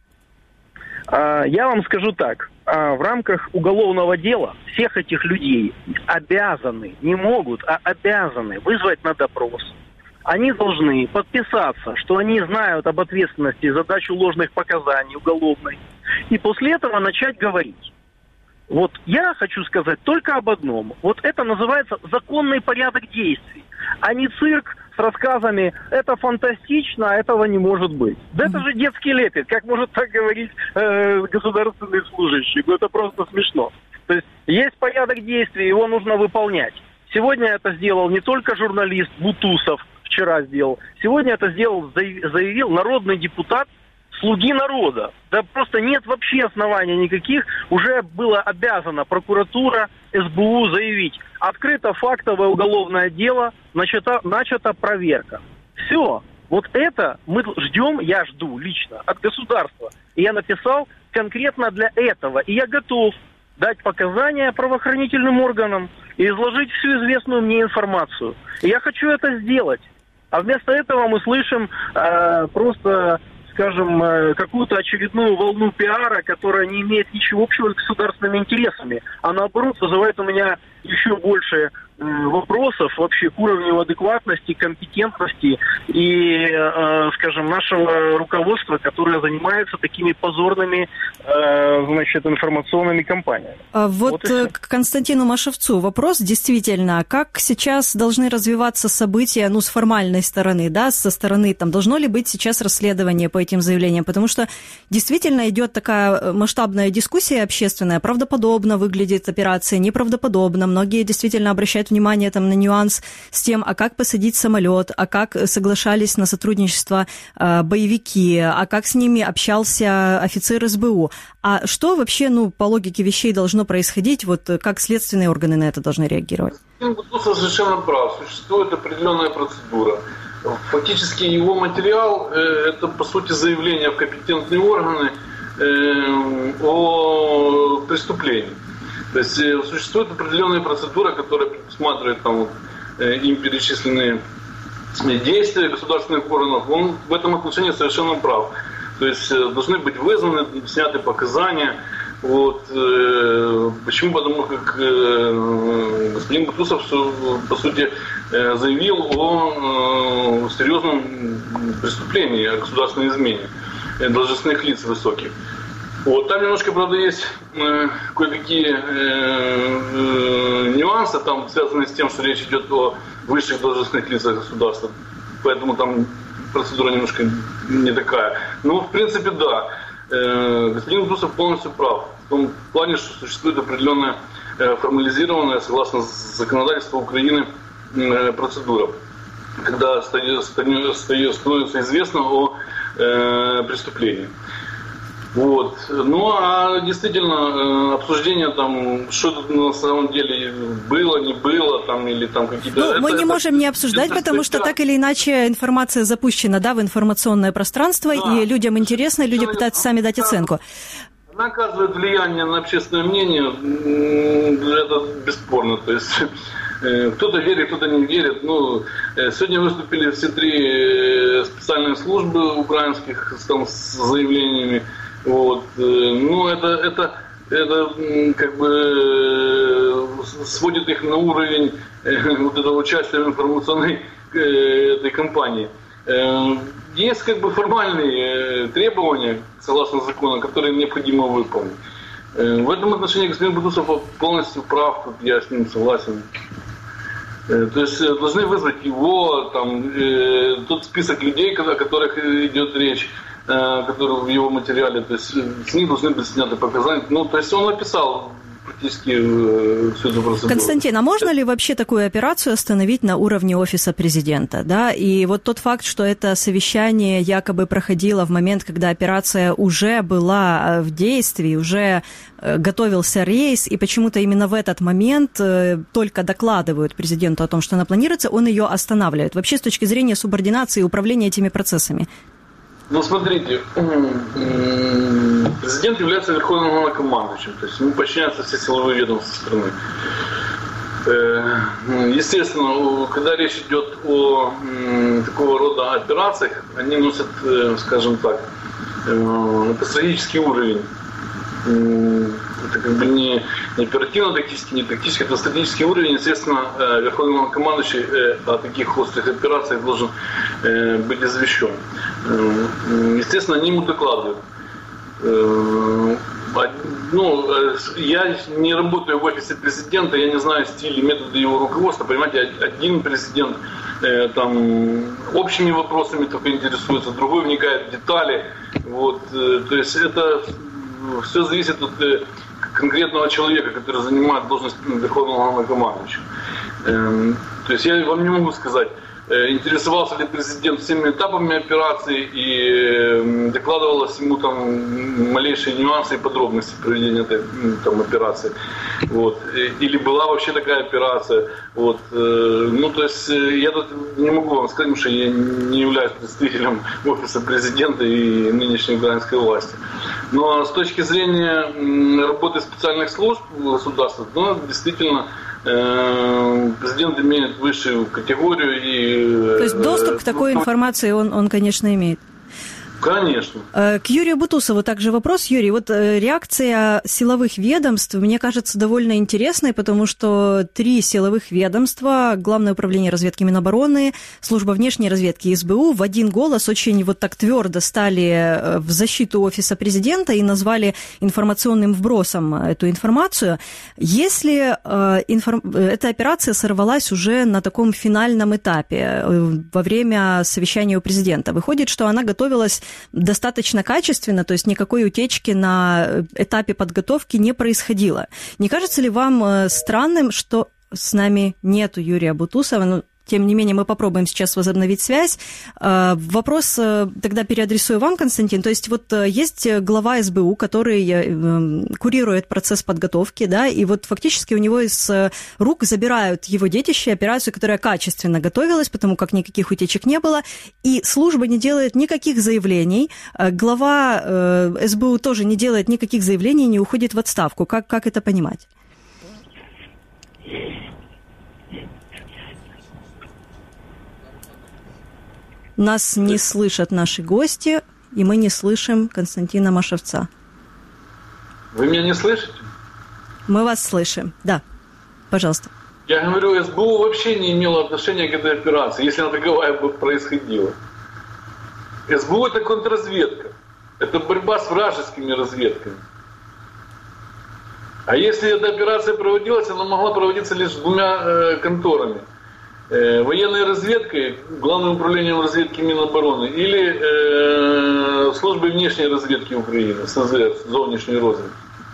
Я вам скажу так. В рамках уголовного дела всех этих людей обязаны, не могут, а обязаны вызвать на допрос. Они должны подписаться, что они знают об ответственности за дачу ложных показаний уголовной, и после этого начать говорить. Вот я хочу сказать только об одном. Вот это называется законный порядок действий, а не цирк с рассказами «это фантастично, а этого не может быть». Да это же детский лепет. Как может так говорить государственный служащий? Ну это просто смешно. То есть порядок действий, его нужно выполнять. Сегодня это сделал не только журналист Бутусов, вчера сделал. Сегодня это заявил народный депутат «Слуги народа». Да просто нет вообще оснований никаких. Уже было обязана прокуратура, СБУ заявить: открыто фактовое уголовное дело, начата проверка. Все. Вот это мы ждем, я жду лично от государства. И я написал конкретно для этого. И я готов дать показания правоохранительным органам и изложить всю известную мне информацию. И я хочу это сделать. А вместо этого мы слышим просто, скажем, какую-то очередную волну пиара, которая не имеет ничего общего с государственными интересами, а наоборот вызывает у меня еще больше вопросов вообще к уровню адекватности, компетентности и, скажем, нашего руководства, которое занимается такими позорными, информационными кампаниями. Вот к Константину Машевцу вопрос. Действительно, как сейчас должны развиваться события, с формальной стороны, да, со стороны, должно ли быть сейчас расследование по этим заявлениям? Потому что действительно идет такая масштабная дискуссия общественная, правдоподобно выглядит операция, неправдоподобно. Многие действительно обращают внимание на нюанс с тем, а как посадить самолет, а как соглашались на сотрудничество боевики, а как с ними общался офицер СБУ. А что вообще, по логике вещей должно происходить, вот как следственные органы на это должны реагировать? Бутусов совершенно прав. Существует определенная процедура. Фактически его материал – это, по сути, заявление в компетентные органы о преступлении. То есть существует определенная процедура, которая предусматривает им перечисленные действия государственных органов. Он в этом отношении совершенно прав. То есть должны быть вызваны, сняты показания. Почему? Потому как господин Бутусов, по сути, заявил о серьезном преступлении, о государственной измене должностных лиц высоких. Там немножко, правда, есть кое-какие нюансы, связанные с тем, что речь идет о высших должностных лицах государства. Поэтому там процедура немножко не такая. В принципе, да. Господин Бутусов полностью прав. В том плане, что существует определенная формализированная, согласно законодательству Украины, процедура, когда становится известно о преступлении. А действительно, обсуждение что тут на самом деле было, не было, или какие-то... мы не можем не обсуждать, потому что так или иначе информация запущена, в информационное пространство, и людям интересно, и люди пытаются сами дать оценку. Она оказывает влияние на общественное мнение, это бесспорно, то есть... Кто-то верит, кто-то не верит. Сегодня выступили все три специальные службы украинских с заявлениями. Это как бы сводит их на уровень этого участия в информационной этой кампании. Есть формальные требования, согласно закону, которые необходимо выполнить. В этом отношении господин Бутусов полностью прав, тут я с ним согласен. То есть должны вызвать его, тот список людей, о которых идет речь, которые в его материале, то есть с них должны быть сняты показания. То есть он написал практически всю эту процедуру. Константин, а можно ли вообще такую операцию остановить на уровне офиса президента? Да? И вот тот факт, что это совещание якобы проходило в момент, когда операция уже была в действии, уже готовился рейс, и почему-то именно в этот момент только докладывают президенту о том, что она планируется, он ее останавливает. Вообще с точки зрения субординации и управления этими процессами. Ну, смотрите, президент является верховным главнокомандующим, то есть ему подчиняются все силовые ведомства страны. Естественно, когда речь идет о такого рода операциях, они носят, скажем так, это стратегический уровень. Это как бы не оперативно-тактический, не тактический, это стратегический уровень. Естественно, верховный главнокомандующий о таких острых операциях должен быть извещен. Естественно, они ему докладывают. Ну, я не работаю в офисе президента, я не знаю стиль и методы его руководства. Понимаете, один президент там общими вопросами только интересуется, другой вникает в детали. Вот, то есть это все зависит от конкретного человека, который занимает должность верховного главнокомандующего. То есть я вам не могу сказать, интересовался ли президент всеми этапами операции и докладывалось ему там малейшие нюансы и подробности проведения этой там операции. Вот. Или была вообще такая операция. Вот. Ну, то есть я тут не могу вам сказать, потому что я не являюсь представителем офиса президента и нынешней украинской власти. Но с точки зрения работы специальных служб государства, ну, действительно, президент имеет высшую категорию. И, то есть доступ к такой информации он, конечно, имеет. Конечно. К Юрию Бутусову также вопрос. Юрий, вот реакция силовых ведомств, мне кажется, довольно интересной, потому что 3 силовых ведомства, Главное управление разведки Минобороны, Служба внешней разведки и СБУ в один голос очень вот так твердо стали в защиту офиса президента и назвали информационным вбросом эту информацию. Если эта операция сорвалась уже на таком финальном этапе, во время совещания у президента, выходит, что она готовилась достаточно качественно, то есть никакой утечки на этапе подготовки не происходило. Не кажется ли вам странным, что с нами нету Юрия Бутусова? Ну, тем не менее, мы попробуем сейчас возобновить связь. Вопрос тогда переадресую вам, Константин. То есть вот есть глава СБУ, который курирует процесс подготовки, да, и вот фактически у него из рук забирают его детище, операцию, которая качественно готовилась, потому как никаких утечек не было, и служба не делает никаких заявлений, глава СБУ тоже не делает никаких заявлений, не уходит в отставку. Как это понимать? Нас не слышат наши гости, и мы не слышим Константина Машевца. Вы меня не слышите? Мы вас слышим, да. Пожалуйста. Я говорю, СБУ вообще не имела отношения к этой операции, если она таковая бы происходила. СБУ – это контрразведка. Это борьба с вражескими разведками. А если эта операция проводилась, она могла проводиться лишь 2 конторами. Военной разведкой, Главным управлением разведки Минобороны или Службой внешней разведки Украины, СЗР, зовнішньої розвідки.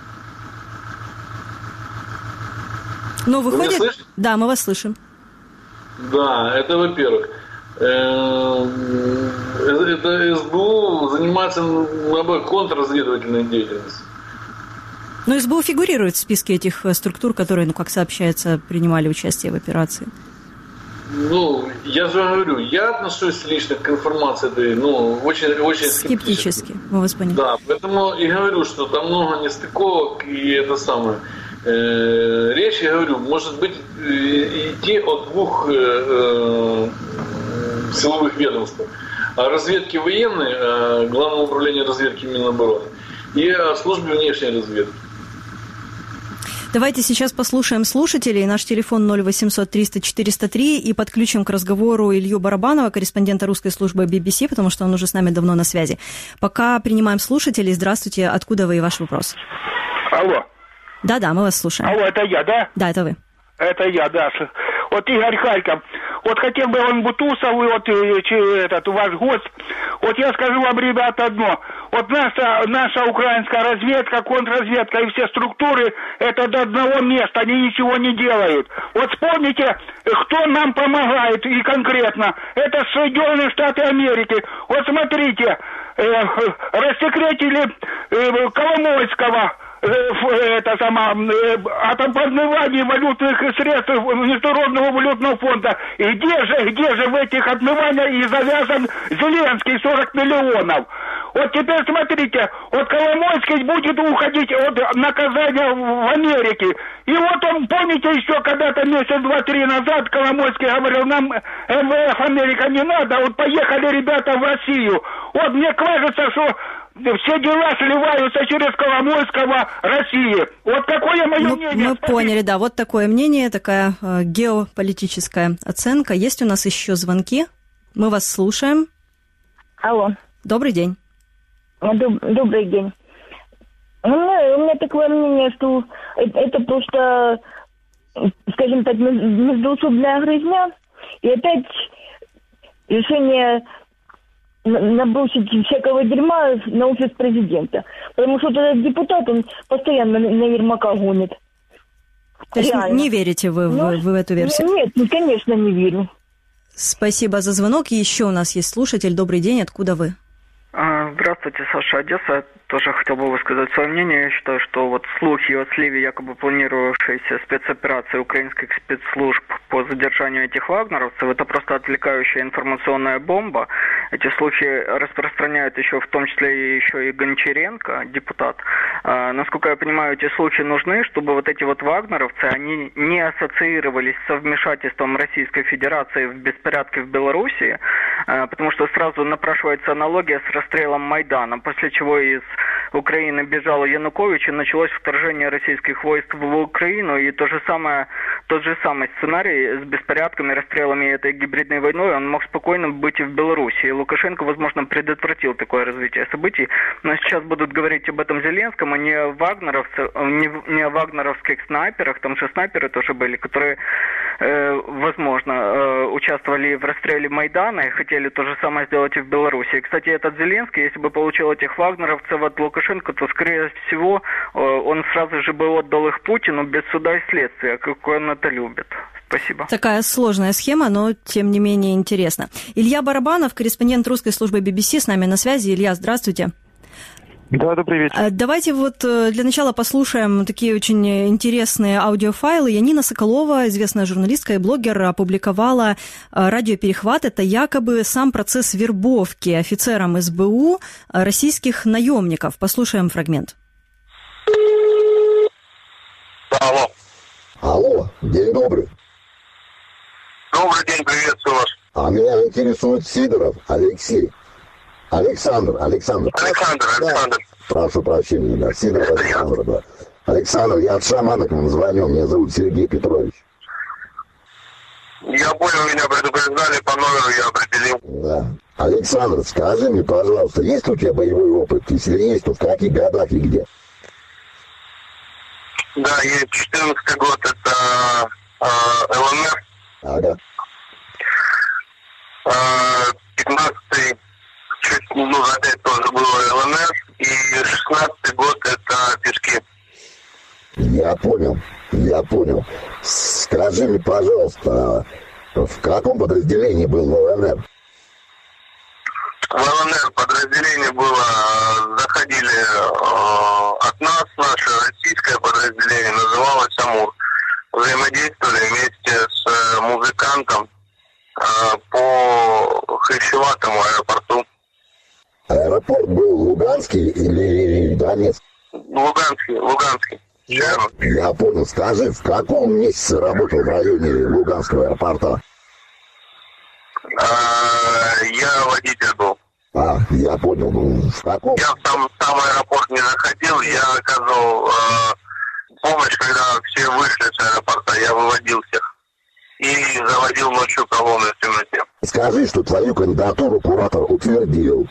Ну, выходит... Вы да, мы вас слышим. Да, это во-первых. Это СБУ занимается, наоборот, контрразведывательной деятельностью. Но СБУ фигурирует в списке этих структур, которые, ну, как сообщается, принимали участие в операции. Ну, я же говорю, я отношусь лично к информации этой, ну, очень скептически. Мы вас поняли. Да, поэтому и говорю, что там много нестыковок, и это самое. Речь, я говорю, может быть идти о 2 силовых ведомствах. О разведке военной, Главного управления разведки Минобороны, и о службе внешней разведки. Давайте сейчас послушаем слушателей. Наш телефон 0800 300 403 и подключим к разговору Илью Барабанова, корреспондента русской службы BBC, потому что он уже с нами давно на связи. Пока принимаем слушателей. Здравствуйте. Откуда вы и ваш вопрос? Алло. Да-да, мы вас слушаем. Алло, это я, да? Да, это вы. Это я, Даша. Вот Игорь Харьков. Вот хотел бы он Бутусов, и вот этот ваш гость. Вот я скажу вам, ребята, одно. Вот наша украинская разведка, контрразведка и все структуры, это до одного места, они ничего не делают. Вот вспомните, кто нам помогает и конкретно. Это Соединенные Штаты Америки. Вот смотрите, рассекретили Коломойского, отмывание валютных средств Международного валютного фонда. И где же в этих отмываниях и завязан Зеленский 40 миллионов? Вот теперь смотрите, вот Коломойский будет уходить от наказания в Америке. И вот он, помните, еще когда-то месяц, 2-3 назад Коломойский говорил, нам МВФ Америка не надо, вот поехали ребята в Россию. Вот мне кажется, что все дела сливаются через Коломойского России. Вот такое мое мнение. Мы поняли, да, вот такое мнение, такая геополитическая оценка. Есть у нас еще звонки? Мы вас слушаем. Алло. Добрый день. Добрый день. У меня такое мнение, что это просто, скажем так, междоусобная грызня. И опять решение набросить всякого дерьма на офис президента. Потому что этот депутат, он постоянно на Ермака гонит. То есть не верите вы в эту версию? Нет, конечно, не верю. Спасибо за звонок. И еще у нас есть слушатель. Добрый день. Откуда вы? Здравствуйте, Саша, Одесса. Тоже хотел бы высказать свое мнение. Я считаю, что вот слухи о сливе якобы планировавшейся спецоперации украинских спецслужб по задержанию этих вагнеровцев, это просто отвлекающая информационная бомба. Эти слухи распространяют еще в том числе еще и Гончаренко, депутат. Насколько я понимаю, эти слухи нужны, чтобы вот эти вот вагнеровцы, они не ассоциировались со вмешательством Российской Федерации в беспорядки в Белоруссии, потому что сразу напрашивается аналогия с расстрелом Майдана, после чего из Украины бежал Янукович и началось вторжение российских войск в Украину, и тот же самый сценарий с беспорядками, расстрелами и этой гибридной войной, он мог спокойно быть и в Беларуси. И Лукашенко, возможно, предотвратил такое развитие событий. Но сейчас будут говорить об этом Зеленском, а не о вагнеровских снайперах, там же снайперы тоже были, которые, возможно, участвовали в расстреле Майдана и хотели то же самое сделать и в Беларуси. И, кстати, этот Зеленский, если бы получил этих вагнеровцев от Лукашенко, то, скорее всего, он сразу же бы отдал их Путину без суда и следствия, как он это любит. Спасибо. Такая сложная схема, но, тем не менее, интересно. Илья Барабанов, корреспондент русской службы BBC, с нами на связи. Илья, здравствуйте. Да, добрый вечер. Давайте вот для начала послушаем такие очень интересные аудиофайлы. Янина Соколова, известная журналистка и блогер, опубликовала радиоперехват. Это якобы сам процесс вербовки офицерам СБУ российских наемников. Послушаем фрагмент. Алло. Алло, день добрый. Добрый день, приветствую вас. А меня интересует Сидоров Алексей. Александр. Александр. Прошу прощения, да. Сидоров Александр, да. Александр, я от Шамана к вам звоню, меня зовут Сергей Петрович. Я понял, меня предупреждали по номеру, я определил. Да. Александр, скажи мне, пожалуйста, есть у тебя боевой опыт? Если есть, то в каких годах и где? Да, есть 14-й год, это ЛНР. Ага. 15-й чуть, опять тоже было ЛНР. И 16-й год это Пески. Я понял. Скажи мне, пожалуйста, в каком подразделении был в ЛНР? В ЛНР подразделение было, заходили от нас, наше российское подразделение, называлось «Амур». Взаимодействовали вместе с музыкантом по Хрящеватому аэропорту. Аэропорт был Луганский или Донецк? Луганский. Я понял. Скажи, в каком месяце работал в районе Луганского аэропорта? Я водитель был. Я понял. В каком? Я в сам аэропорт не заходил, я оказывал помощь, когда все вышли с аэропорта, я выводил всех. И заводил ночью колонны в темноте. Скажи, что твою кандидатуру куратор утвердил.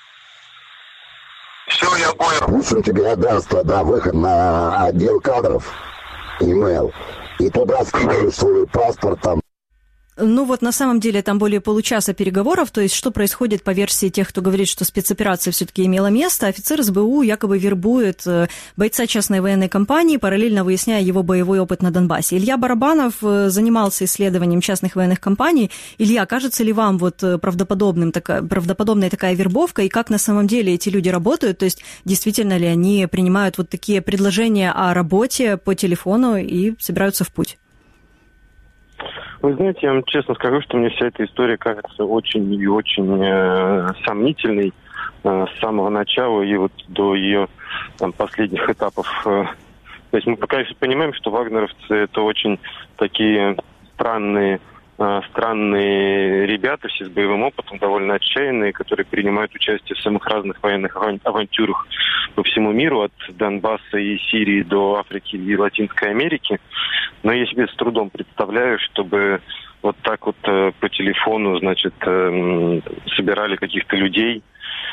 Все, я понял. Пусть он тебе отдаст тогда выход на отдел кадров, имейл, и туда скидываешь свой паспорт там. Ну вот на самом деле там более получаса переговоров, то есть что происходит по версии тех, кто говорит, что спецоперация все-таки имела место, офицер СБУ якобы вербует бойца частной военной компании, параллельно выясняя его боевой опыт на Донбассе. Илья Барабанов занимался исследованием частных военных компаний. Илья, кажется ли вам вот правдоподобной такая вербовка, и как на самом деле эти люди работают, то есть действительно ли они принимают вот такие предложения о работе по телефону и собираются в путь? Вы знаете, я вам честно скажу, что мне вся эта история кажется очень и очень сомнительной с самого начала и вот до ее последних этапов. То есть мы пока понимаем, что вагнеровцы это очень такие странные ребята, все с боевым опытом, довольно отчаянные, которые принимают участие в самых разных военных авантюрах по всему миру, от Донбасса и Сирии до Африки и Латинской Америки. Но я себе с трудом представляю, чтобы вот так вот по телефону, значит, собирали каких-то людей.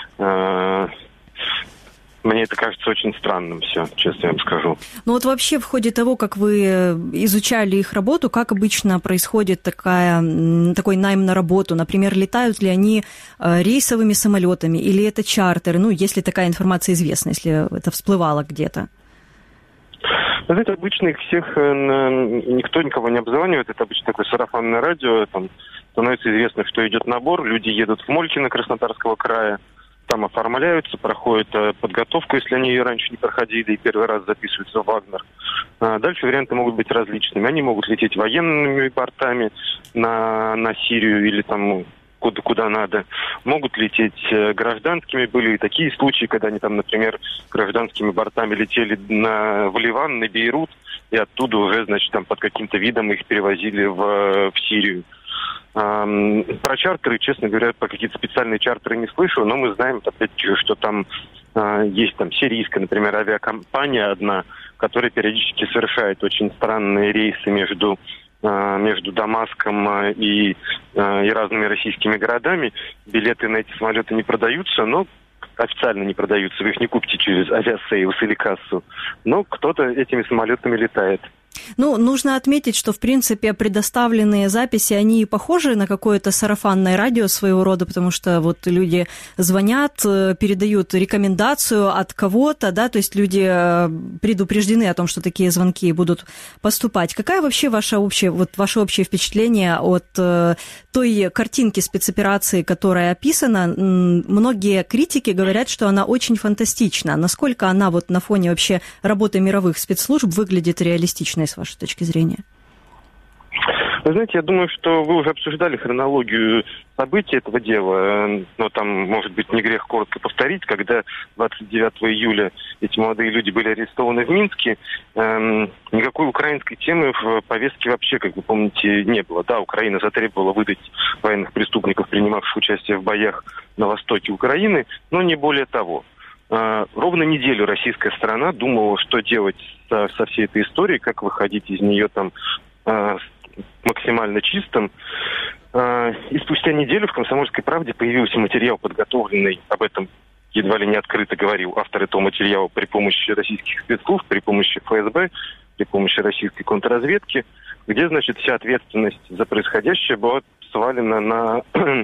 Мне это кажется очень странным все, честно я вам скажу. Ну вот вообще в ходе того, как вы изучали их работу, как обычно происходит такой найм на работу? Например, летают ли они рейсовыми самолетами или это чартер? Ну, если такая информация известна, если это всплывало где-то. Вы знаете, обычно их всех никто никого не обзванивает. Это обычно такое сарафанное радио. Там становится известно, что идет набор. Люди едут в Молькино Краснодарского края. Там оформляются, проходят подготовку, если они ее раньше не проходили, и первый раз записываются в Вагнер. Дальше варианты могут быть различными. Они могут лететь военными бортами на Сирию или там куда надо. Могут лететь гражданскими. Были и такие случаи, когда они там, например, гражданскими бортами летели в Ливан, на Бейрут, и оттуда уже, значит, там под каким-то видом их перевозили в Сирию. Про чартеры, честно говоря, про какие-то специальные чартеры не слышу, но мы знаем, опять-таки, что там есть там сирийская, например, авиакомпания одна, которая периодически совершает очень странные рейсы между Дамаском и разными российскими городами. Билеты на эти самолеты не продаются, но официально не продаются, вы их не купите через авиасейлс или кассу, но кто-то этими самолетами летает. Ну, нужно отметить, что, в принципе, предоставленные записи, они похожи на какое-то сарафанное радио своего рода, потому что вот люди звонят, передают рекомендацию от кого-то, да, то есть люди предупреждены о том, что такие звонки будут поступать. Какая вообще ваше общее впечатление от той картинки спецоперации, которая описана? Многие критики говорят, что она очень фантастична. Насколько она вот на фоне вообще работы мировых спецслужб выглядит реалистичной, с вашей точки зрения? Вы знаете, я думаю, что вы уже обсуждали хронологию событий этого дела, но там, может быть, не грех коротко повторить, когда 29 июля эти молодые люди были арестованы в Минске, никакой украинской темы в повестке вообще, как вы помните, не было. Да, Украина затребовала выдать военных преступников, принимавших участие в боях на востоке Украины, но не более того. Ровно неделю российская сторона думала, что делать со всей этой историей, как выходить из нее там максимально чистым. И спустя неделю в «Комсомольской правде» появился материал, подготовленный, об этом едва ли не открыто говорил автор этого материала, при помощи российских спецслужб, при помощи ФСБ, при помощи российской контрразведки, где, значит, вся ответственность за происходящее была свалена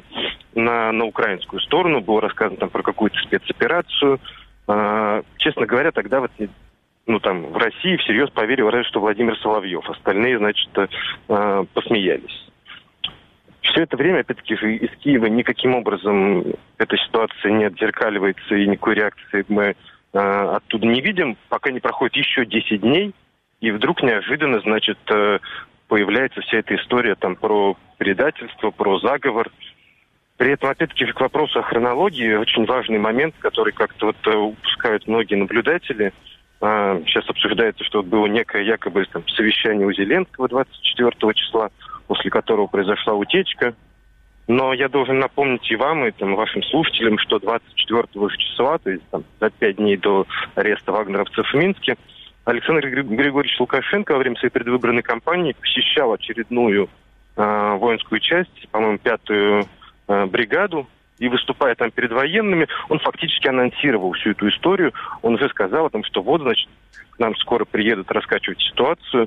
на украинскую сторону, было рассказано там про какую-то спецоперацию. Честно говоря, тогда вот в России всерьез поверил разве что Владимир Соловьев. Остальные, значит, посмеялись. Все это время, опять-таки, из Киева никаким образом эта ситуация не отзеркаливается, и никакой реакции мы оттуда не видим, пока не проходит еще 10 дней, и вдруг неожиданно, значит, появляется вся эта история там про предательство, про заговор. При этом, опять-таки, к вопросу о хронологии, очень важный момент, который как-то вот упускают многие наблюдатели. Сейчас обсуждается, что было некое якобы там совещание у Зеленского 24 числа, после которого произошла утечка. Но я должен напомнить и вам, и там, вашим слушателям, что 24 числа, то есть там, за 5 дней до ареста вагнеровцев в Минске, Александр Григорьевич Лукашенко во время своей предвыборной кампании посещал очередную воинскую часть, по-моему, 5-ю бригаду, и выступая там перед военными, он фактически анонсировал всю эту историю. Он уже сказал о том, что вот, значит, к нам скоро приедут раскачивать ситуацию,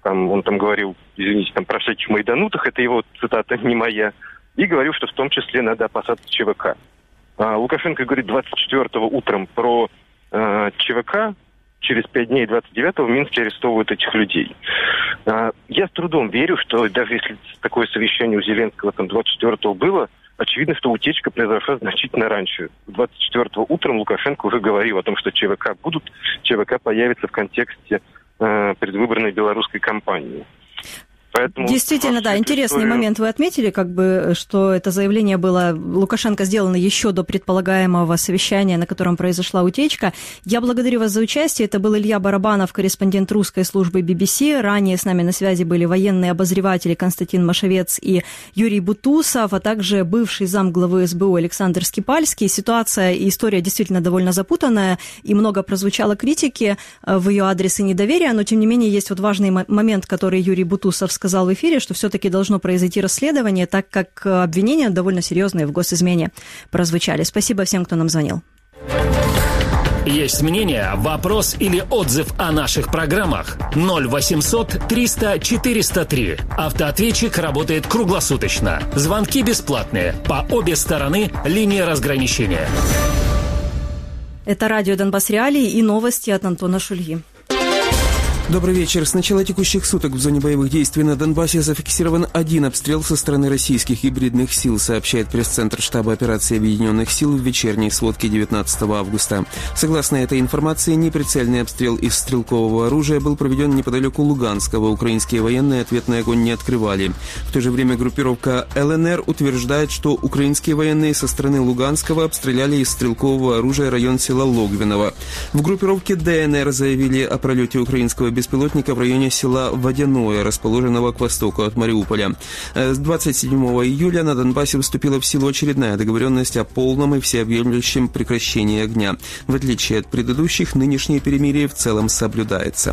он там говорил, извините, там про всяких майданутых, это его цитата, не моя, и говорил, что в том числе надо опасаться ЧВК. Лукашенко говорит 24-го утром про ЧВК, через 5 дней 29-го в Минске арестовывают этих людей. Я с трудом верю, что даже если такое совещание у Зеленского там 24-го было, очевидно, что утечка произошла значительно раньше. 24-го утром Лукашенко уже говорил о том, что ЧВК будут, ЧВК появится в контексте предвыборной белорусской кампании. Поэтому действительно, да, интересный момент вы отметили, что это заявление было Лукашенко сделано еще до предполагаемого совещания, на котором произошла утечка. Я благодарю вас за участие. Это был Илья Барабанов, корреспондент русской службы BBC. Ранее с нами на связи были военные обозреватели Константин Машевец и Юрий Бутусов, а также бывший замглавы СБУ Александр Скипальский. Ситуация и история действительно довольно запутанная, и много прозвучало критики в ее адрес и недоверия, но тем не менее есть важный момент, который Юрий Бутусов сказал в эфире, что все-таки должно произойти расследование, так как обвинения довольно серьезные в госизмене прозвучали. Спасибо всем, кто нам звонил. Есть мнение, вопрос или отзыв о наших программах? 0800 300 403. Автоответчик работает круглосуточно. Звонки бесплатные. По обе стороны линии разграничения. Это радио «Донбасс Реалии» и новости от Антона Шульги. Добрый вечер. С начала текущих суток в зоне боевых действий на Донбассе зафиксирован один обстрел со стороны российских гибридных сил, сообщает пресс-центр штаба операции Объединенных сил в вечерней сводке 19 августа. Согласно этой информации, неприцельный обстрел из стрелкового оружия был проведен неподалеку Луганского. Украинские военные ответный огонь не открывали. В то же время группировка ЛНР утверждает, что украинские военные со стороны Луганского обстреляли из стрелкового оружия район села Логвиново. В группировке ДНР заявили о пролете украинского беспилотника в районе села Водяное, расположенного к востоку от Мариуполя. С 27 июля на Донбассе вступила в силу очередная договоренность о полном и всеобъемлющем прекращении огня. В отличие от предыдущих, нынешнее перемирие в целом соблюдается.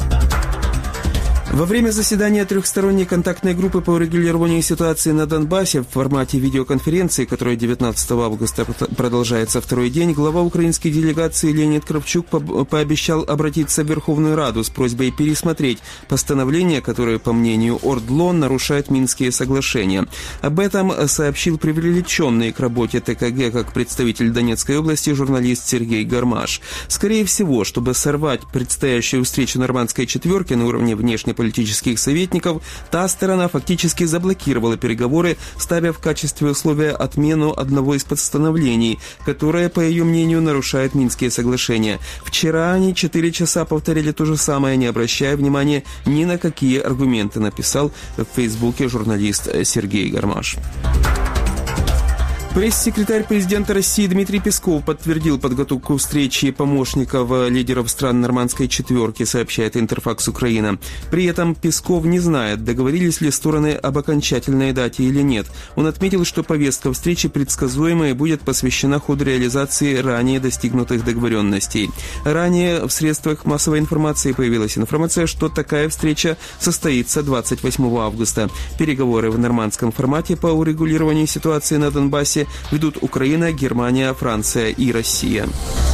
Во время заседания трехсторонней контактной группы по урегулированию ситуации на Донбассе в формате видеоконференции, которая 19 августа продолжается второй день, глава украинской делегации Леонид Кравчук пообещал обратиться в Верховную Раду с просьбой пересмотреть постановление, которое, по мнению ОРДЛО, нарушает Минские соглашения. Об этом сообщил привлеченный к работе ТКГ как представитель Донецкой области журналист Сергей Гармаш. Скорее всего, чтобы сорвать предстоящую встречу нормандской четверки на уровне внешнеполитических советников, та сторона фактически заблокировала переговоры, ставя в качестве условия отмену одного из постановлений, которое, по ее мнению, нарушает Минские соглашения. Вчера они 4 часа повторили то же самое, не обращая внимания ни на какие аргументы, написал в Фейсбуке журналист Сергей Гармаш. Пресс-секретарь президента России Дмитрий Песков подтвердил подготовку встречи помощников лидеров стран нормандской четверки, сообщает Интерфакс Украина. При этом Песков не знает, договорились ли стороны об окончательной дате или нет. Он отметил, что повестка встречи предсказуема и будет посвящена ходу реализации ранее достигнутых договоренностей. Ранее в средствах массовой информации появилась информация, что такая встреча состоится 28 августа. Переговоры в нормандском формате по урегулированию ситуации на Донбассе ведут Украина, Германия, Франция и Россия.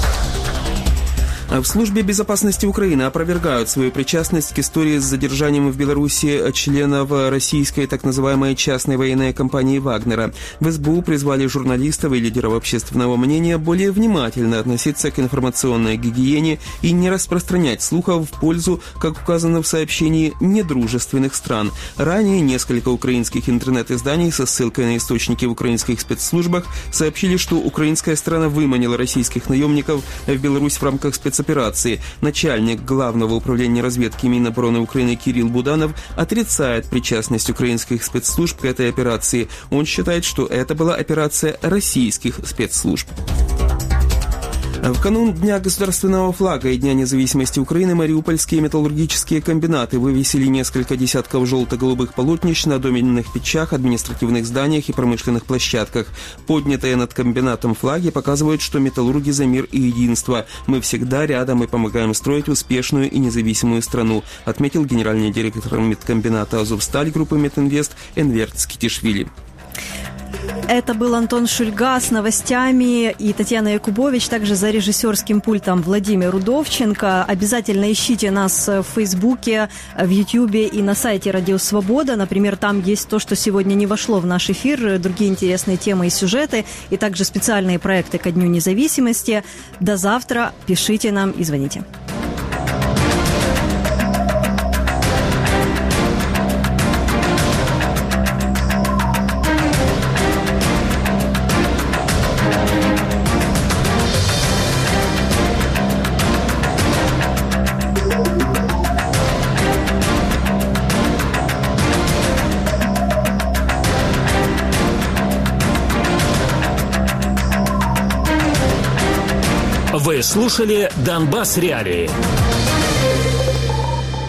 В Службе безопасности Украины опровергают свою причастность к истории с задержанием в Беларуси членов российской так называемой частной военной компании «Вагнера». В СБУ призвали журналистов и лидеров общественного мнения более внимательно относиться к информационной гигиене и не распространять слухов в пользу, как указано в сообщении, недружественных стран. Ранее несколько украинских интернет-изданий со ссылкой на источники в украинских спецслужбах сообщили, что украинская сторона выманила российских наемников в Беларусь в рамках спецоперации. Начальник Главного управления разведки Минобороны Украины Кирилл Буданов отрицает причастность украинских спецслужб к этой операции. Он считает, что это была операция российских спецслужб. В канун Дня государственного флага и Дня независимости Украины мариупольские металлургические комбинаты вывесили несколько десятков желто-голубых полотнищ на доменных печах, административных зданиях и промышленных площадках. Поднятые над комбинатом флаги показывают, что металлурги за мир и единство. Мы всегда рядом и помогаем строить успешную и независимую страну, отметил генеральный директор меткомбината «Азовсталь» группы «Метинвест» Энверт Скитишвили. Это был Антон Шульга с новостями и Татьяна Якубович, также за режиссерским пультом Владимир Рудовченко. Обязательно ищите нас в Фейсбуке, в Ютьюбе и на сайте Радио Свобода. Например, там есть то, что сегодня не вошло в наш эфир, другие интересные темы и сюжеты, и также специальные проекты ко Дню независимости. До завтра. Пишите нам и звоните. Вы слушали «Донбасс Реалии».